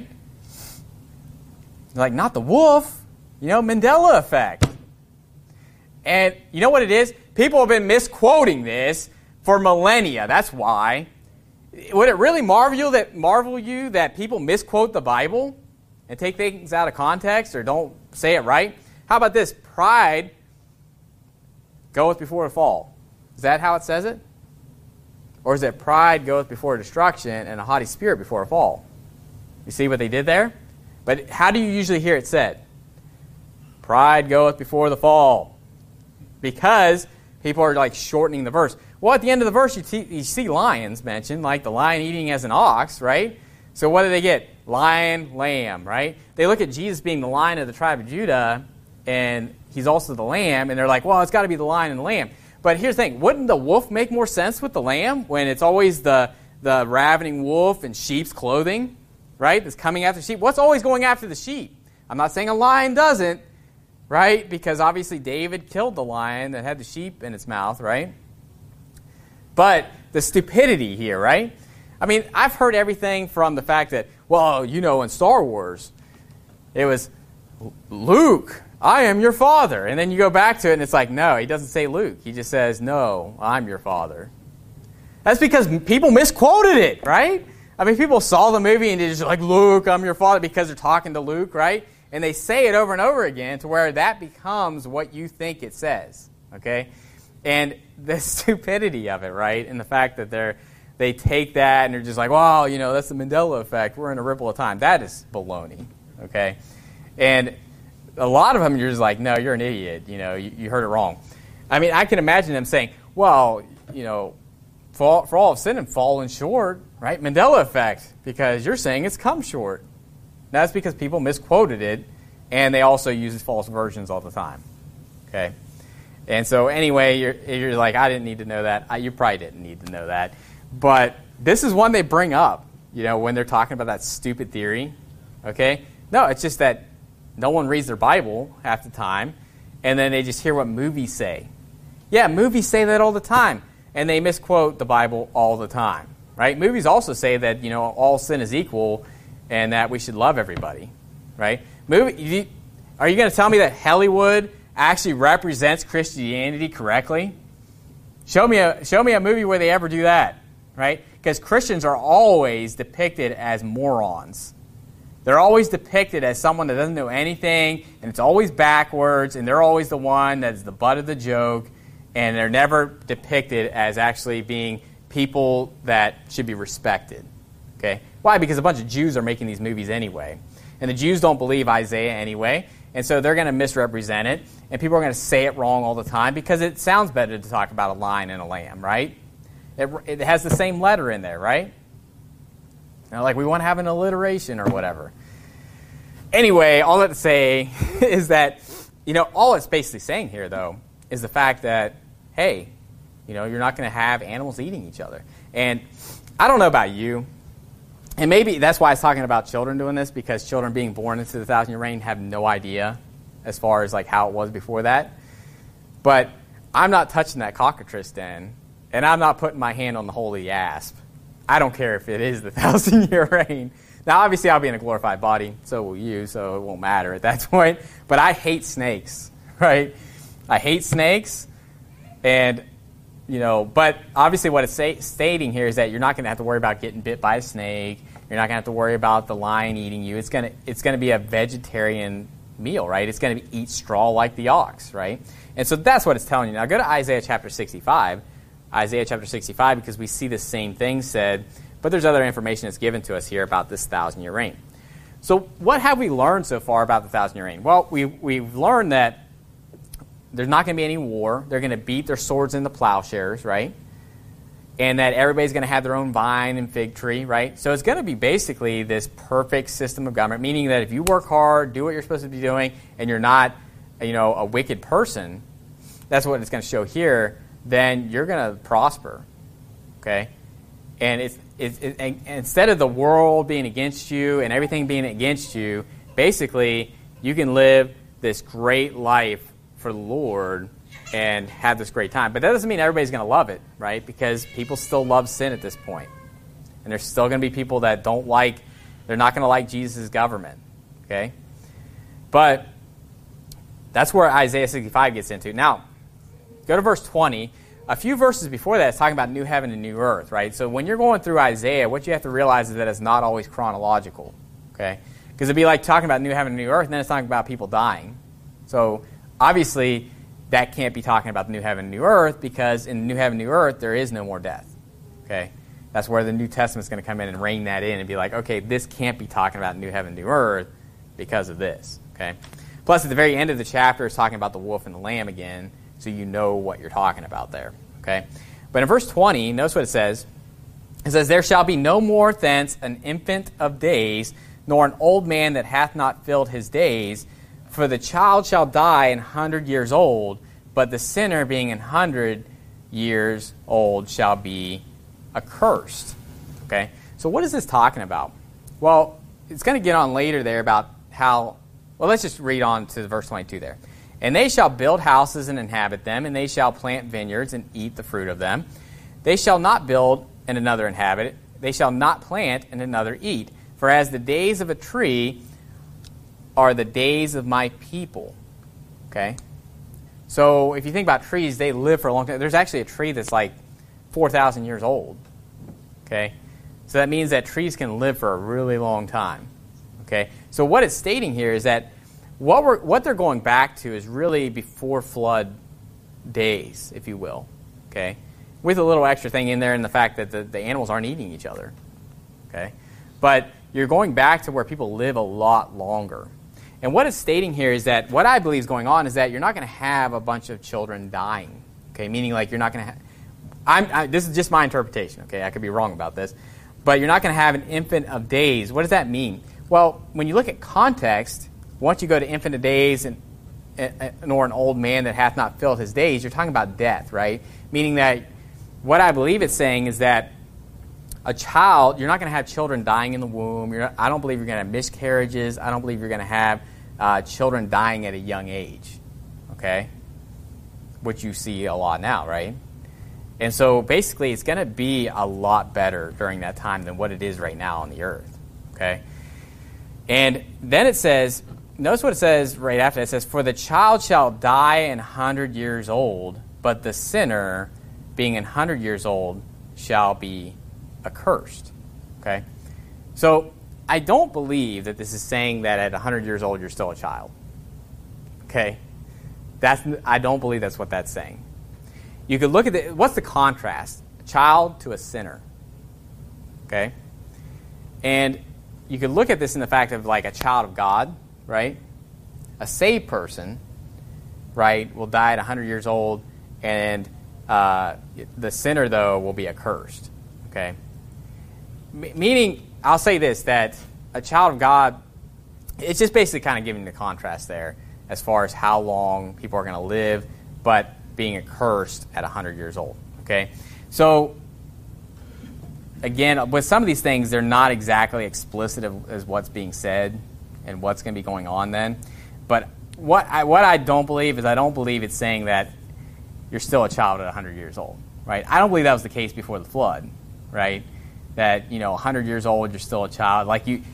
Like, not the wolf, you know, Mandela effect. And you know what it is? People have been misquoting this for millennia. That's why. Would it really marvel you that marvel you that people misquote the Bible and take things out of context or don't say it right? How about this? Pride goeth before a fall. Is that how it says it? Or is it pride goeth before destruction and a haughty spirit before a fall? You see what they did there? But how do you usually hear it said? Pride goeth before the fall. Because people are like shortening the verse. Well, at the end of the verse, you, t- you see lions mentioned, like the lion eating as an ox, right? So what do they get? Lion, lamb, right? They look at Jesus being the lion of the tribe of Judah, and he's also the lamb, and they're like, well, it's got to be the lion and the lamb. But here's the thing. Wouldn't the wolf make more sense with the lamb when it's always the, the ravening wolf in sheep's clothing, right, that's coming after sheep? What's always going after the sheep? I'm not saying a lion doesn't, right? Because obviously David killed the lion that had the sheep in its mouth, right? But the stupidity here, right? I mean, I've heard everything from the fact that, well, you know, in Star Wars, it was Luke, I am your father. And then you go back to it and it's like, no, he doesn't say Luke. He just says, no, I'm your father. That's because people misquoted it, right? I mean, people saw the movie and they're just like, Luke, I'm your father, because they're talking to Luke, right? And they say it over and over again to where that becomes what you think it says, okay? And the stupidity of it, right? And the fact that they're they take that and they're just like, well, you know, that's the Mandela effect. We're in a ripple of time. That is baloney, okay? And a lot of them, you're just like, no, you're an idiot. You know, you, you heard it wrong. I mean, I can imagine them saying, well, you know, for all, for all of sin and fallen short, right? Mandela effect, because you're saying it's come short. That's because people misquoted it, and they also use false versions all the time, okay? And so anyway, you're, you're like, I didn't need to know that. I, you probably didn't need to know that. But this is one they bring up, you know, when they're talking about that stupid theory, okay? No, it's just that no one reads their Bible half the time, and then they just hear what movies say. Yeah, movies say that all the time, and they misquote the Bible all the time, right? Movies also say that, you know, all sin is equal and that we should love everybody, right? Movie, you, are you going to tell me that Hollywood actually represents Christianity correctly? Show me a show me a movie where they ever do that, right? Because Christians are always depicted as morons. They're always depicted as someone that doesn't know anything, and it's always backwards, and they're always the one that's the butt of the joke, and they're never depicted as actually being people that should be respected. Okay? Why? Because a bunch of Jews are making these movies anyway. And the Jews don't believe Isaiah anyway, and so they're going to misrepresent it, and people are going to say it wrong all the time because it sounds better to talk about a lion and a lamb, right? It, it has the same letter in there, right? You know, like we want to have an alliteration or whatever. Anyway, all that to say is that, you know, all it's basically saying here, though, is the fact that, hey, you know, you're not going to have animals eating each other. And I don't know about you, and maybe that's why I was talking about children doing this, because children being born into the thousand-year reign have no idea as far as like how it was before that. But I'm not touching that cockatrice den, and I'm not putting my hand on the holy asp. I don't care if it is the thousand-year reign. Now, obviously, I'll be in a glorified body, so will you, so it won't matter at that point. But I hate snakes, right? I hate snakes, and, you know, but obviously what it's say, stating here is that you're not going to have to worry about getting bit by a snake. You're not going to have to worry about the lion eating you. It's going to it's going to be a vegetarian meal, right? It's going to eat straw like the ox, right? And so that's what it's telling you. Now, go to Isaiah chapter sixty-five. Isaiah chapter sixty-five, because we see the same thing said, but there's other information that's given to us here about this thousand-year reign. So what have we learned so far about the thousand-year reign? Well, we, we've learned that there's not going to be any war. They're going to beat their swords into plowshares, right? And that everybody's going to have their own vine and fig tree, right? So it's going to be basically this perfect system of government, meaning that if you work hard, do what you're supposed to be doing, and you're not, you know, a wicked person, that's what it's going to show here, then you're going to prosper, okay? And it's, it's it, and instead of the world being against you and everything being against you, basically you can live this great life for the Lord and have this great time. But that doesn't mean everybody's going to love it, right? Because people still love sin at this point. And there's still going to be people that don't like, they're not going to like Jesus' government, okay? But that's where Isaiah sixty-five gets into. Now, go to verse twenty. A few verses before that, it's talking about new heaven and new earth, right? So when you're going through Isaiah, what you have to realize is that it's not always chronological, okay? Because it'd be like talking about new heaven and new earth, and then it's talking about people dying. So obviously, that can't be talking about the new heaven and new earth, because in the new heaven and new earth, there is no more death, okay? That's where the New Testament's going to come in and rein that in and be like, okay, this can't be talking about new heaven and new earth because of this, okay? Plus, at the very end of the chapter, it's talking about the wolf and the lamb again, so you know what you're talking about there, okay? But in verse twenty, notice what it says. It says, there shall be no more thence an infant of days, nor an old man that hath not filled his days, for the child shall die an hundred years old, but the sinner being an hundred years old shall be accursed, okay? So what is this talking about? Well, it's going to get on later there about how, well, let's just read on to verse twenty-two there. And they shall build houses and inhabit them, and they shall plant vineyards and eat the fruit of them. They shall not build and another inhabit it. They shall not plant and another eat. For as the days of a tree are the days of my people. Okay? So if you think about trees, they live for a long time. There's actually a tree that's like four thousand years old. Okay? So that means that trees can live for a really long time. Okay? So what it's stating here is that What we're what they're going back to is really before flood days, if you will, okay? With a little extra thing in there in the fact that the, the animals aren't eating each other, okay? But you're going back to where people live a lot longer. And what it's stating here is that what I believe is going on is that you're not going to have a bunch of children dying, okay? Meaning like you're not going to have, I'm, I, this is just my interpretation, okay? I could be wrong about this. But you're not going to have an infant of days. What does that mean? Well, when you look at context, once you go to infant of days and, and or an old man that hath not filled his days, you're talking about death, right? Meaning that what I believe it's saying is that a child, you're not going to have children dying in the womb. You're not, I don't believe you're going to have miscarriages. I don't believe you're going to have uh, children dying at a young age, okay? Which you see a lot now, right? And so basically it's going to be a lot better during that time than what it is right now on the earth, okay? And then it says, notice what it says right after. It says, for the child shall die an hundred years old, but the sinner, being an hundred years old, shall be accursed. Okay? So I don't believe that this is saying that at one hundred years old you're still a child. Okay? That's I don't believe that's what that's saying. You could look at the, what's the contrast? A child to a sinner. Okay? And you could look at this in the fact of like a child of God, right? A saved person, right, will die at one hundred years old, and uh, the sinner, though, will be accursed. Okay? Meaning, I'll say this, that a child of God, it's just basically kind of giving the contrast there as far as how long people are going to live, but being accursed at one hundred years old. Okay? So, again, with some of these things, they're not exactly explicit of, as what's being said and what's going to be going on then. But what I, what I don't believe is I don't believe it's saying that you're still a child at one hundred years old. Right? I don't believe that was the case before the flood. Right? That, you know, one hundred years old, you're still a child. Like you,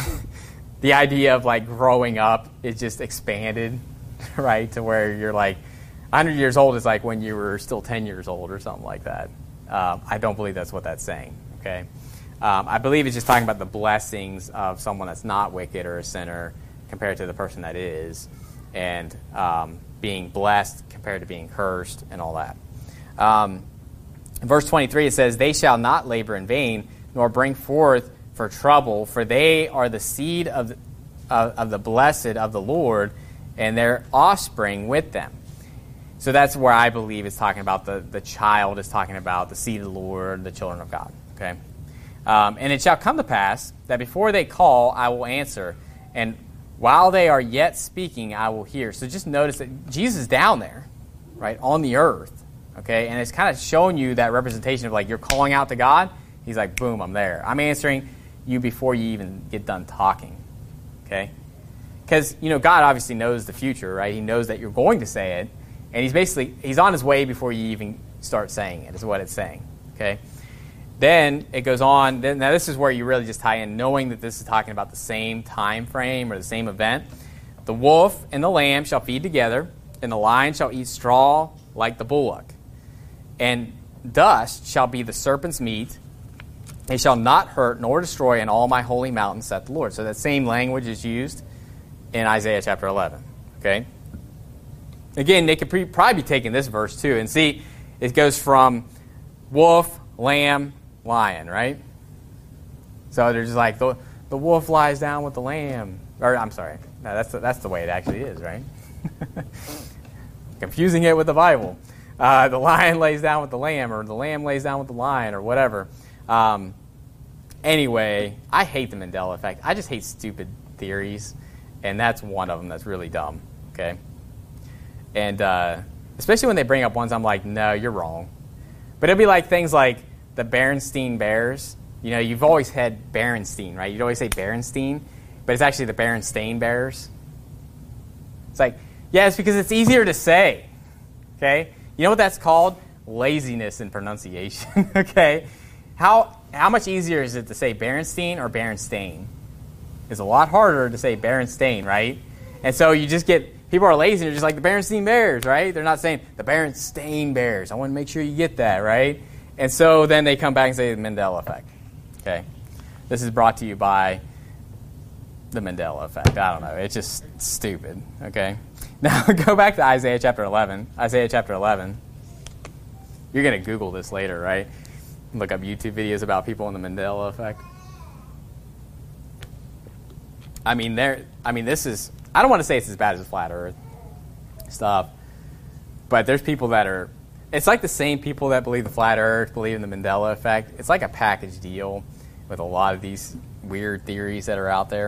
the idea of like growing up is just expanded, right, to where you're like, one hundred years old is like when you were still ten years old or something like that. Um, I don't believe that's what that's saying, okay? Um, I believe it's just talking about the blessings of someone that's not wicked or a sinner compared to the person that is, and um, being blessed compared to being cursed and all that. Um, in verse twenty-three, it says, they shall not labor in vain, nor bring forth for trouble, for they are the seed of the, of, of the blessed of the Lord, and their offspring with them. So that's where I believe it's talking about the, the child is talking about the seed of the Lord, the children of God. Okay, um, and it shall come to pass that before they call, I will answer, and while they are yet speaking, I will hear. So just notice that Jesus is down there, right, on the earth. Okay, and it's kind of showing you that representation of like you're calling out to God. He's like, boom, I'm there. I'm answering you before you even get done talking. Okay, because you know God obviously knows the future, right? He knows that you're going to say it. And he's basically, he's on his way before you even start saying it, is what it's saying, okay? Then it goes on, then, now this is where you really just tie in, knowing that this is talking about the same time frame or the same event. The wolf and the lamb shall feed together, and the lion shall eat straw like the bullock. And dust shall be the serpent's meat. They shall not hurt nor destroy in all my holy mountain, saith the Lord. So that same language is used in Isaiah chapter eleven, okay? Again, they could pre- probably be taking this verse too. And see, it goes from wolf, lamb, lion, right? So they're just like, the, the wolf lies down with the lamb. Or, I'm sorry. No, that's the, that's the way it actually is, right? Confusing it with the Bible. Uh, the lion lays down with the lamb, or the lamb lays down with the lion, or whatever. Um, anyway, I hate the Mandela effect. I just hate stupid theories. And that's one of them that's really dumb, okay? And uh, especially when they bring up ones, I'm like, no, you're wrong. But it'll be like things like the Berenstein Bears. You know, you've always had Berenstein, right? You'd always say Berenstein, but it's actually the Berenstain Bears. It's like, yeah, it's because it's easier to say, okay? You know what that's called? Laziness in pronunciation, okay? How how much easier is it to say Berenstein or Berenstain? It's a lot harder to say Berenstain, right? And so you just get... People are lazy. They're just like the Berenstain Bears, right? They're not saying the Berenstain Bears. I want to make sure you get that, right? And so then they come back and say the Mandela effect. Okay. This is brought to you by the Mandela effect. I don't know. It's just stupid, okay? Now, go back to Isaiah chapter eleven. Isaiah chapter eleven. You're going to Google this later, right? Look up YouTube videos about people in the Mandela effect. I mean, there. I mean, this is... I don't want to say it's as bad as the flat earth stuff, but there's people that are... It's like the same people that believe the flat earth, believe in the Mandela effect. It's like a package deal with a lot of these weird theories that are out there.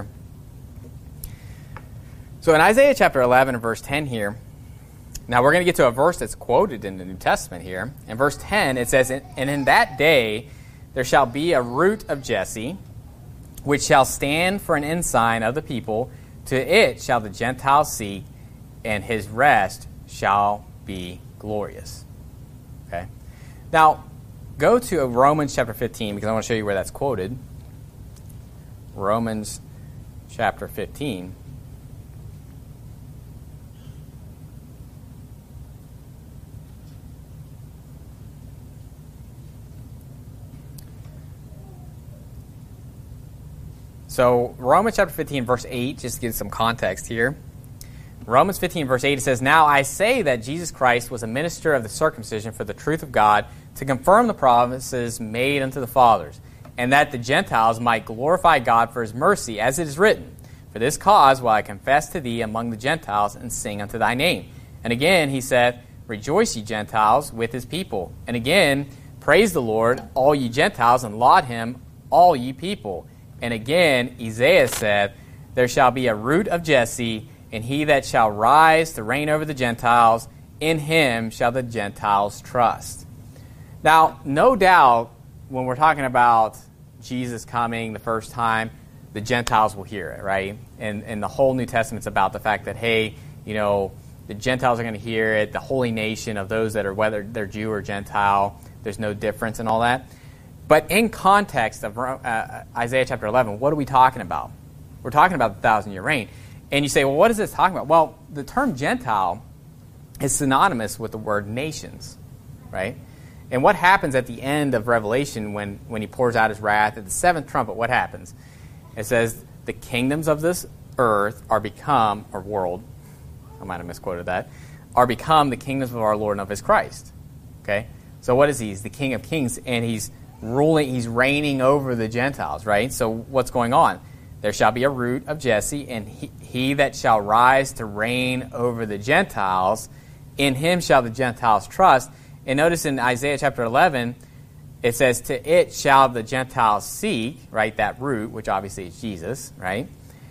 So in Isaiah chapter eleven and verse ten here, now we're going to get to a verse that's quoted in the New Testament here. In verse ten, it says, "And in that day there shall be a root of Jesse, which shall stand for an ensign of the people. To it shall the Gentiles seek, and his rest shall be glorious." Okay. Now, go to Romans chapter fifteen, because I want to show you where that's quoted. Romans chapter fifteen. So Romans chapter fifteen, verse eight, just to give some context here. Romans fifteen, verse eight, it says, "Now I say that Jesus Christ was a minister of the circumcision for the truth of God, to confirm the promises made unto the fathers, and that the Gentiles might glorify God for his mercy, as it is written, For this cause will I confess to thee among the Gentiles, and sing unto thy name. And again he said, Rejoice, ye Gentiles, with his people. And again, praise the Lord, all ye Gentiles, and laud him, all ye people. And again, Isaiah said, There shall be a root of Jesse, and he that shall rise to reign over the Gentiles, in him shall the Gentiles trust." Now, no doubt, when we're talking about Jesus coming the first time, the Gentiles will hear it, right? And, and the whole New Testament's about the fact that, hey, you know, the Gentiles are going to hear it, the holy nation of those that are, whether they're Jew or Gentile, there's no difference and all that. But in context of uh, Isaiah chapter eleven, what are we talking about? We're talking about the thousand-year reign. And you say, well, what is this talking about? Well, the term Gentile is synonymous with the word nations, right? And what happens at the end of Revelation when, when he pours out his wrath at the seventh trumpet, what happens? It says, the kingdoms of this earth are become, or world, I might have misquoted that, are become the kingdoms of our Lord and of his Christ. Okay? So what is he? He's the King of Kings, and he's ruling, he's reigning over the Gentiles, right? So what's going on? There shall be a root of Jesse, and he, he that shall rise to reign over the Gentiles, in him shall the Gentiles trust. And notice in Isaiah chapter eleven, it says, to it shall the Gentiles seek, right, that root, which obviously is Jesus, right?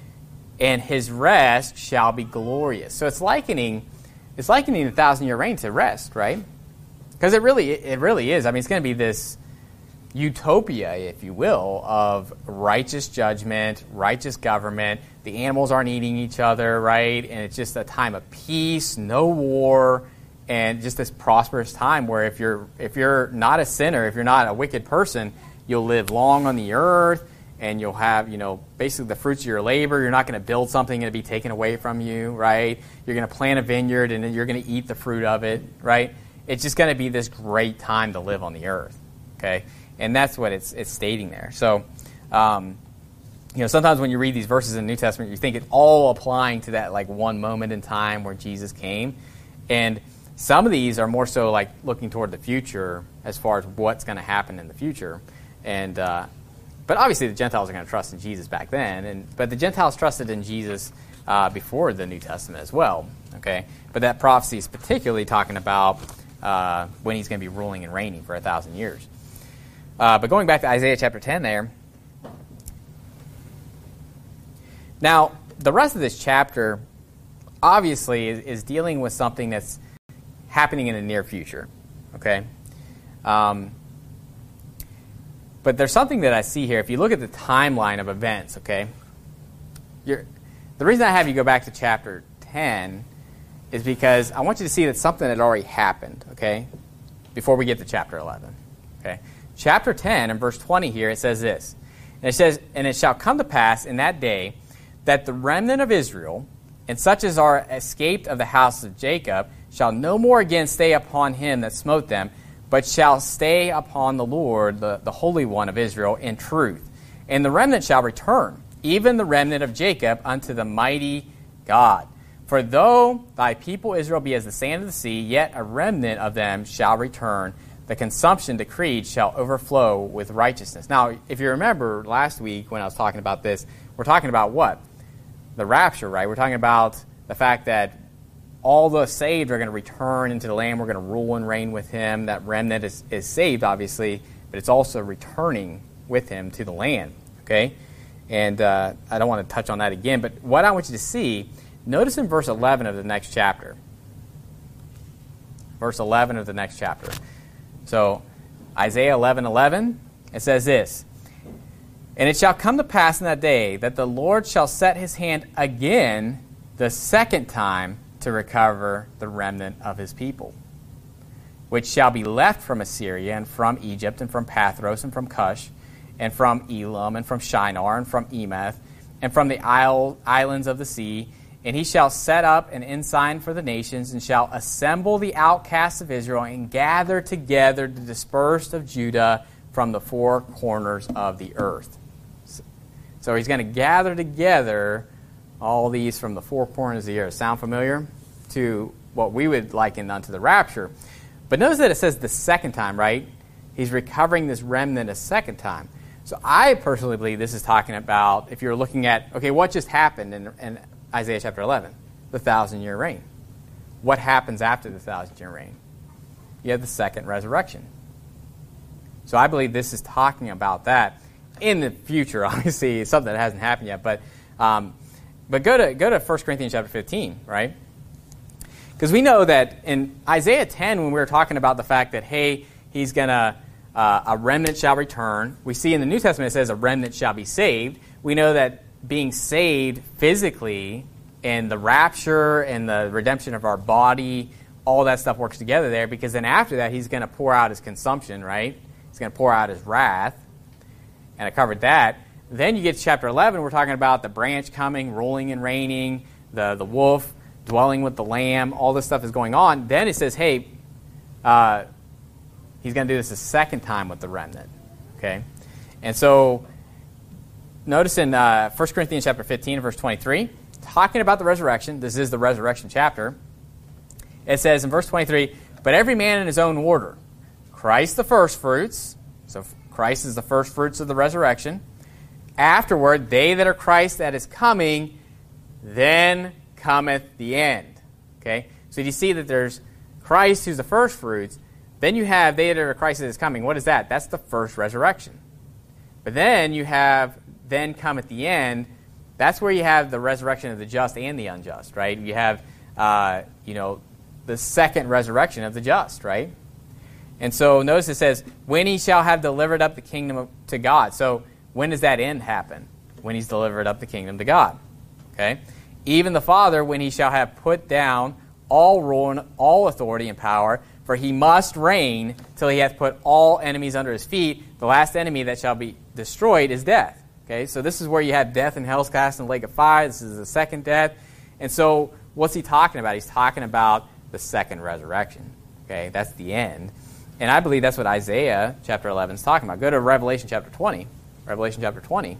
And his rest shall be glorious. So it's likening, it's likening the thousand-year reign to rest, right? Because it really, it really is. I mean, it's going to be this utopia, if you will, of righteous judgment, righteous government. The animals aren't eating each other, right? And it's just a time of peace, no war, and just this prosperous time where if you're if you're not a sinner, if you're not a wicked person, you'll live long on the earth, and you'll have, you know, basically the fruits of your labor. You're not going to build something and it'll be taken away from you, right? You're going to plant a vineyard and then you're going to eat the fruit of it, right? It's just going to be this great time to live on the earth, okay? And that's what it's it's stating there. So, um, you know, sometimes when you read these verses in the New Testament, you think it's all applying to that like one moment in time where Jesus came. And some of these are more so like looking toward the future as far as what's going to happen in the future. And uh, but obviously the Gentiles are going to trust in Jesus back then. And but the Gentiles trusted in Jesus uh, before the New Testament as well. Okay, but that prophecy is particularly talking about uh, when he's going to be ruling and reigning for a thousand years. Uh, but going back to Isaiah chapter ten there. Now, the rest of this chapter obviously is, is dealing with something that's happening in the near future. Okay? Um, but there's something that I see here. If you look at the timeline of events, okay, you're, the reason I have you go back to chapter ten is because I want you to see that something had already happened, okay, before we get to chapter eleven. Okay? Chapter ten and verse twenty here, it says this. And it says, "And it shall come to pass in that day that the remnant of Israel, and such as are escaped of the house of Jacob, shall no more again stay upon him that smote them, but shall stay upon the Lord, the, the Holy One of Israel, in truth. And the remnant shall return, even the remnant of Jacob, unto the mighty God. For though thy people Israel be as the sand of the sea, yet a remnant of them shall return. The consumption decreed shall overflow with righteousness. Now, if you remember last week when I was talking about this, we're talking about what? The rapture, right? We're talking about the fact that all the saved are going to return into the land. We're going to rule and reign with him. That remnant is, is saved, obviously, but it's also returning with him to the land, okay? And uh, I don't want to touch on that again, but what I want you to see, notice in verse eleven of the next chapter. Verse eleven of the next chapter. So, Isaiah eleven eleven, it says this, And it shall come to pass in that day that the Lord shall set his hand again the second time to recover the remnant of his people, which shall be left from Assyria, and from Egypt, and from Pathros, and from Cush, and from Elam, and from Shinar, and from Emeth, and from the isle, islands of the sea. And he shall set up an ensign for the nations, and shall assemble the outcasts of Israel, and gather together the dispersed of Judah from the four corners of the earth. So he's going to gather together all these from the four corners of the earth. Sound familiar to what we would liken unto the rapture? But notice that it says the second time, right? He's recovering this remnant a second time. So I personally believe this is talking about, if you're looking at, okay, what just happened in, in Isaiah chapter eleven? The thousand-year reign. What happens after the thousand-year reign? You have the second resurrection. So I believe this is talking about that in the future. Obviously, it's something that hasn't happened yet. But um, but go to go to First Corinthians chapter fifteen, right? Because we know that in Isaiah ten, when we were talking about the fact that, hey, he's going to, uh, a remnant shall return. We see in the New Testament it says a remnant shall be saved. We know that being saved physically and the rapture and the redemption of our body, all that stuff works together there, because then after that he's going to pour out his consumption, right? He's going to pour out his wrath. And I covered that. Then you get to chapter eleven, we're talking about the branch coming, ruling and reigning, the, the wolf dwelling with the lamb, all this stuff is going on. Then it says, hey, uh, he's going to do this a second time with the remnant. Okay? And so, notice in uh, First Corinthians chapter fifteen, verse twenty-three, talking about the resurrection, this is the resurrection chapter, it says in verse twenty-three, but every man in his own order. Christ the first fruits, so Christ is the first fruits of the resurrection. Afterward, they that are Christ that is coming, then cometh the end. Okay? So you see that there's Christ who's the first fruits, then you have they that are Christ that is coming. What is that? That's the first resurrection. But then you have then come at the end. That's where you have the resurrection of the just and the unjust, right? You have, uh, you know, the second resurrection of the just, right? And so notice it says, when he shall have delivered up the kingdom of, to God. So when does that end happen? When he's delivered up the kingdom to God. Okay? Even the Father, when he shall have put down all rule and all authority and power, for he must reign till he hath put all enemies under his feet. The last enemy that shall be destroyed is death. Okay? So this is where you have death and hell's cast in the lake of fire. This is the second death. And so what's he talking about? He's talking about the second resurrection. Okay? That's the end. And I believe that's what Isaiah chapter eleven is talking about. Go to Revelation chapter twenty. Revelation chapter twenty.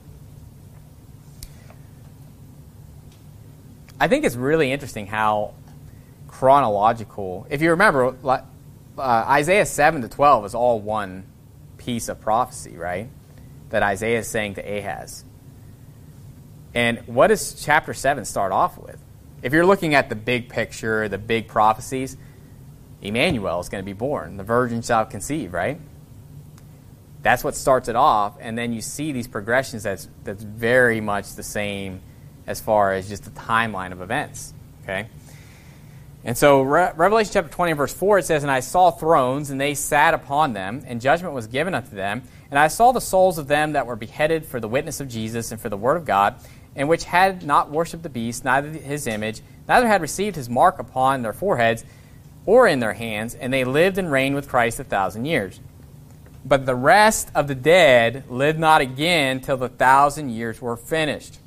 I think it's really interesting how chronological. If you remember, uh, Isaiah seven to twelve is all one piece of prophecy, right? That Isaiah is saying to Ahaz. And what does chapter seven start off with? If you're looking at the big picture, the big prophecies, Emmanuel is going to be born. The virgin shall conceive, right? That's what starts it off. And then you see these progressions that's that's very much the same as far as just the timeline of events. Okay? And so Re- Revelation chapter twenty, verse four, it says, And I saw thrones, and they sat upon them, and judgment was given unto them. And I saw the souls of them that were beheaded for the witness of Jesus and for the word of God, and which had not worshipped the beast, neither his image, neither had received his mark upon their foreheads, or in their hands, and they lived and reigned with Christ a thousand years. But the rest of the dead lived not again till the thousand years were finished.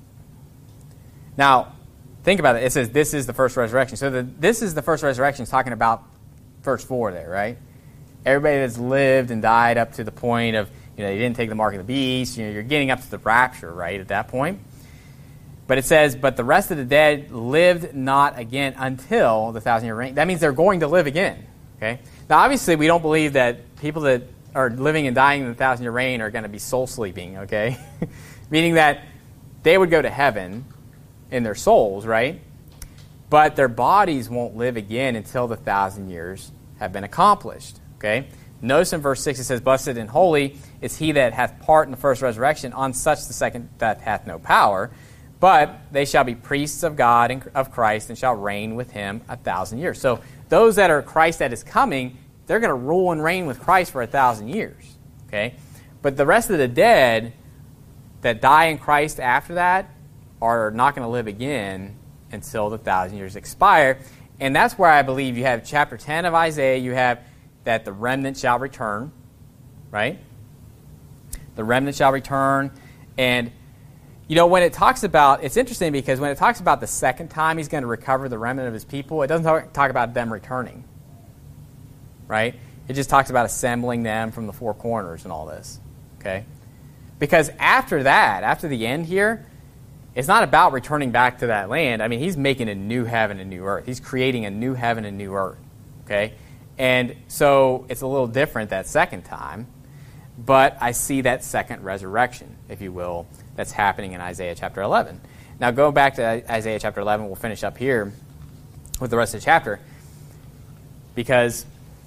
Now, think about it. It says this is the first resurrection. So the, this is the first resurrection. It's talking about verse four there, right? Everybody that's lived and died up to the point of You know, they didn't take the mark of the beast. You know, you're getting up to the rapture, right, at that point. But it says, but the rest of the dead lived not again until the thousand-year reign. That means they're going to live again, okay? Now, obviously, we don't believe that people that are living and dying in the thousand-year reign are going to be soul sleeping, okay? Meaning that they would go to heaven in their souls, right? But their bodies won't live again until the thousand years have been accomplished, okay? Notice in verse six it says, blessed and holy is he that hath part in the first resurrection. On such the second that hath no power. But they shall be priests of God and of Christ and shall reign with him a thousand years. So those that are Christ that is coming, they're going to rule and reign with Christ for a thousand years, okay? But the rest of the dead that die in Christ after that are not going to live again until the thousand years expire. And that's where I believe you have chapter ten of Isaiah, you have that the remnant shall return, right? The remnant shall return. And, you know, when it talks about, it's interesting because when it talks about the second time he's going to recover the remnant of his people, it doesn't talk, talk about them returning, right? It just talks about assembling them from the four corners and all this, okay? Because after that, after the end here, it's not about returning back to that land. I mean, he's making a new heaven and new earth. He's creating a new heaven and new earth, okay? And so it's a little different that second time, but I see that second resurrection, if you will, that's happening in Isaiah chapter eleven. Now, going back to Isaiah chapter eleven, we'll finish up here with the rest of the chapter, because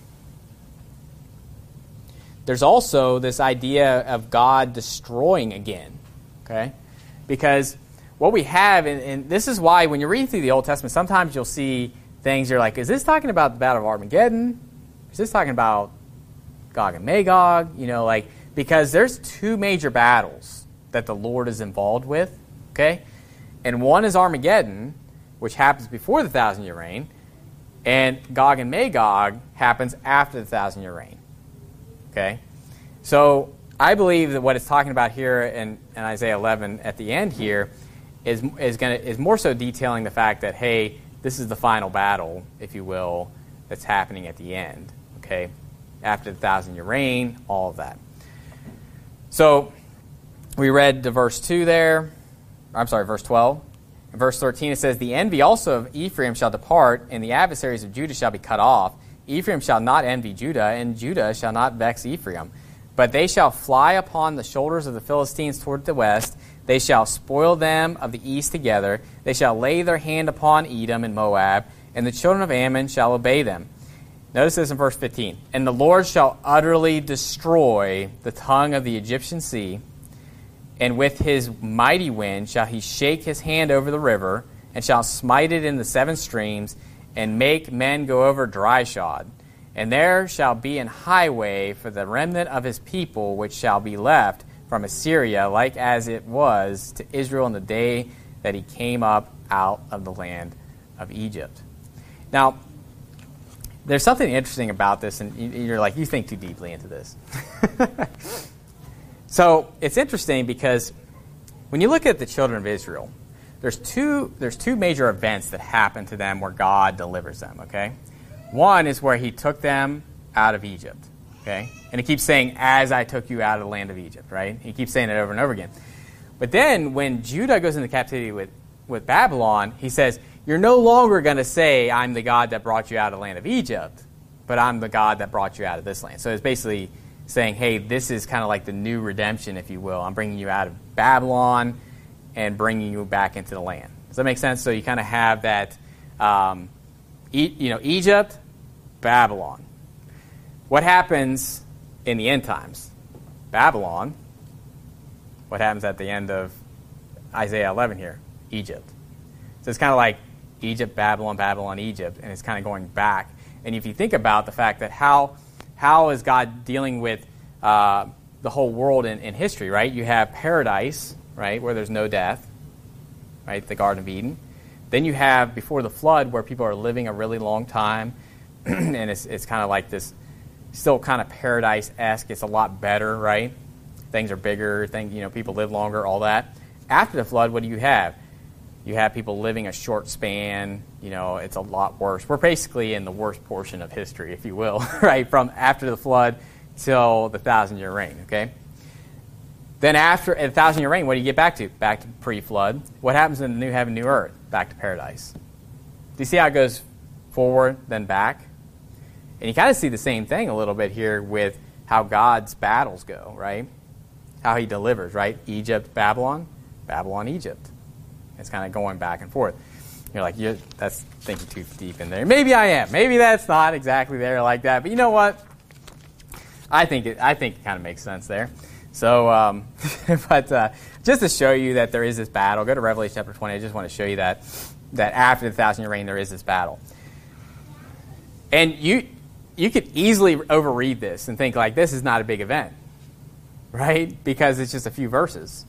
there's also this idea of God destroying again, okay? Because what we have, and, and this is why when you're reading through the Old Testament, sometimes you'll see things, you're like, is this talking about the Battle of Armageddon? Is this talking about Gog and Magog? You know, like, because there's two major battles that the Lord is involved with, okay? And one is Armageddon, which happens before the thousand-year reign, and Gog and Magog happens after the thousand-year reign, okay? So I believe that what it's talking about here in, in Isaiah eleven at the end here is is going to is more so detailing the fact that, hey, this is the final battle, if you will, that's happening at the end, okay? After the thousand-year reign, all of that. So we read the verse two there. I'm sorry, verse twelve. In verse thirteen it says, the envy also of Ephraim shall depart, and the adversaries of Judah shall be cut off. Ephraim shall not envy Judah, and Judah shall not vex Ephraim. But they shall fly upon the shoulders of the Philistines toward the west. They shall spoil them of the east together. They shall lay their hand upon Edom and Moab, and the children of Ammon shall obey them. Notice this in verse fifteen. And the Lord shall utterly destroy the tongue of the Egyptian sea, and with his mighty wind shall he shake his hand over the river, and shall smite it in the seven streams, and make men go over dry shod. And there shall be an highway for the remnant of his people, which shall be left from Assyria, like as it was to Israel in the day that he came up out of the land of Egypt. Now, there's something interesting about this, and you're like, you think too deeply into this. So it's interesting because when you look at the children of Israel, there's two there's two major events that happen to them where God delivers them, okay? One is where he took them out of Egypt, okay? And he keeps saying, as I took you out of the land of Egypt, right? He keeps saying it over and over again. But then when Judah goes into captivity with, with Babylon, he says, you're no longer going to say, I'm the God that brought you out of the land of Egypt, but I'm the God that brought you out of this land. So it's basically saying, hey, this is kind of like the new redemption, if you will. I'm bringing you out of Babylon and bringing you back into the land. Does that make sense? So you kind of have that, um, e- you know, Egypt, Babylon. What happens in the end times? Babylon. What happens at the end of Isaiah eleven here? Egypt. So it's kind of like Egypt, Babylon, Babylon, Egypt, and it's kind of going back. And if you think about the fact that how how is God dealing with uh, the whole world in, in history, right? You have paradise, right, where there's no death, right, the Garden of Eden. Then you have before the flood where people are living a really long time, and it's it's kind of like this, still kind of paradise-esque. It's a lot better, right? Things are bigger, things, you know, people live longer, all that. After the flood, what do you have? You have people living a short span. You know, it's a lot worse. We're basically in the worst portion of history, if you will, right, from after the flood till the thousand-year reign, okay? Then after a thousand year reign, what do you get back to? Back to pre-flood. What happens in the new heaven, new earth? Back to paradise. Do you see how it goes forward, then back? And you kind of see the same thing a little bit here with how God's battles go, right? How he delivers, right? Egypt, Babylon, Babylon, Egypt. It's kind of going back and forth. You're like, you're, that's thinking too deep in there. Maybe I am. Maybe that's not exactly there like that. But you know what? I think it, I think it kind of makes sense there. So, um, but uh, just to show you that there is this battle, go to Revelation chapter twenty. I just want to show you that, that after the thousand-year reign, there is this battle. And you you could easily overread this and think, like, this is not a big event, right? Because it's just a few verses.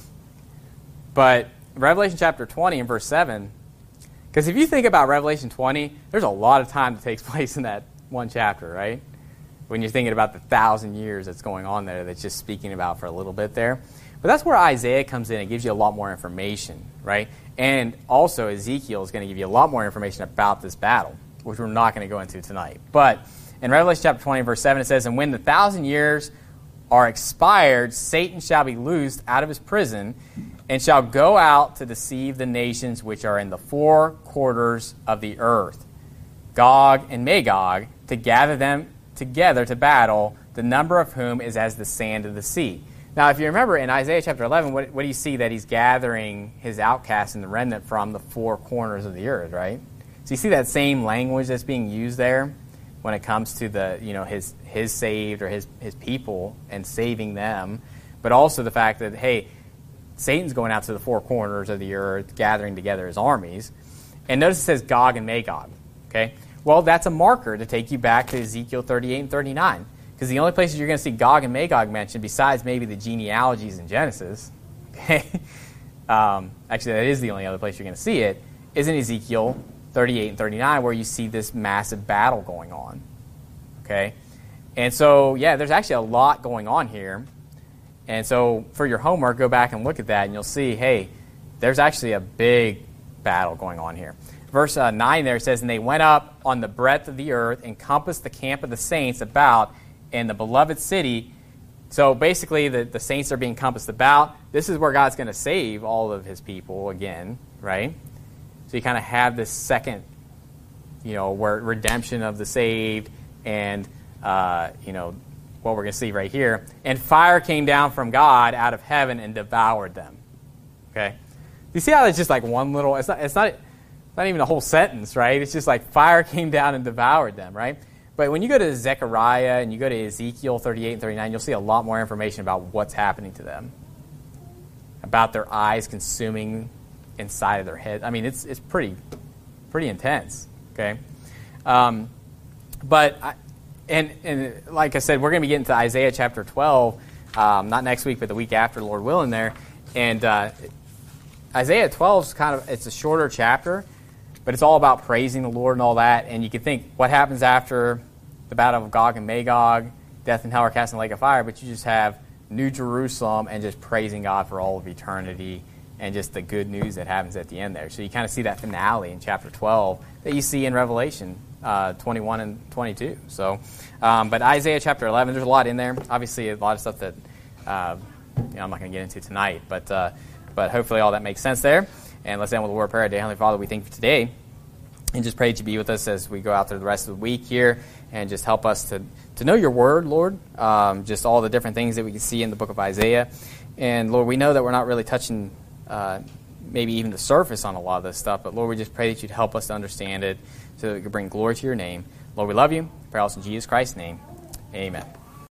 But Revelation chapter twenty and verse seven, because if you think about Revelation twenty, there's a lot of time that takes place in that one chapter, right? When you're thinking about the thousand years that's going on there, that's just speaking about for a little bit there. But that's where Isaiah comes in and gives you a lot more information, right? And also Ezekiel is going to give you a lot more information about this battle, which we're not going to go into tonight. But in Revelation chapter twenty, verse seven, it says, "And when the thousand years are expired, Satan shall be loosed out of his prison, and shall go out to deceive the nations which are in the four quarters of the earth, Gog and Magog, to gather them together to battle, the number of whom is as the sand of the sea." Now, if you remember in Isaiah chapter eleven, what, what do you see? That he's gathering his outcasts and the remnant from the four corners of the earth, right? So you see that same language that's being used there when it comes to the, you know, his his saved or his his people and saving them, but also the fact that, hey, Satan's going out to the four corners of the earth, gathering together his armies. And notice it says Gog and Magog, okay? Well, that's a marker to take you back to Ezekiel thirty-eight and thirty-nine, because the only places you're going to see Gog and Magog mentioned, besides maybe the genealogies in Genesis, okay? um, actually, that is the only other place you're going to see it, is in Ezekiel thirty-eight and thirty-nine, where you see this massive battle going on, okay? And so, yeah, there's actually a lot going on here. And so for your homework, go back and look at that, and you'll see, hey, there's actually a big battle going on here. Verse uh, nine there says, "And they went up on the breadth of the earth, and compassed the camp of the saints about in the beloved city." So basically, the, the saints are being compassed about. This is where God's going to save all of his people again, right? So you kind of have this second, you know, where redemption of the saved, and, uh, you know, what we're going to see right here. "And fire came down from God out of heaven and devoured them." Okay? You see how it's just like one little, it's not, it's not, not even a whole sentence, right? It's just like fire came down and devoured them, right? But when you go to Zechariah and you go to Ezekiel thirty-eight and thirty-nine, you'll see a lot more information about what's happening to them, about their eyes consuming inside of their head. I mean, it's it's pretty pretty intense, okay? Um, but, I, and, and like I said, we're going to be getting to Isaiah chapter twelve, um, not next week, but the week after, Lord willing there. And uh, Isaiah twelve is kind of, it's a shorter chapter, but it's all about praising the Lord and all that. And you can think, what happens after the battle of Gog and Magog, death and hell are cast in the lake of fire, but you just have New Jerusalem and just praising God for all of eternity and just the good news that happens at the end there. So you kind of see that finale in chapter twelve that you see in Revelation uh, twenty-one and twenty-two. So, um, but Isaiah chapter eleven, there's a lot in there. Obviously, a lot of stuff that uh, you know, I'm not going to get into tonight, but uh, but hopefully all that makes sense there. And let's end with a word of prayer. Dear Heavenly Father, we thank you for today, and just pray that you be with us as we go out through the rest of the week here, and just help us to, to know your word, Lord, um, just all the different things that we can see in the book of Isaiah. And Lord, we know that we're not really touching uh, maybe even the surface on a lot of this stuff, but Lord, we just pray that you'd help us to understand it so that we could bring glory to your name. Lord, we love you. Pray also in Jesus Christ's name. Amen.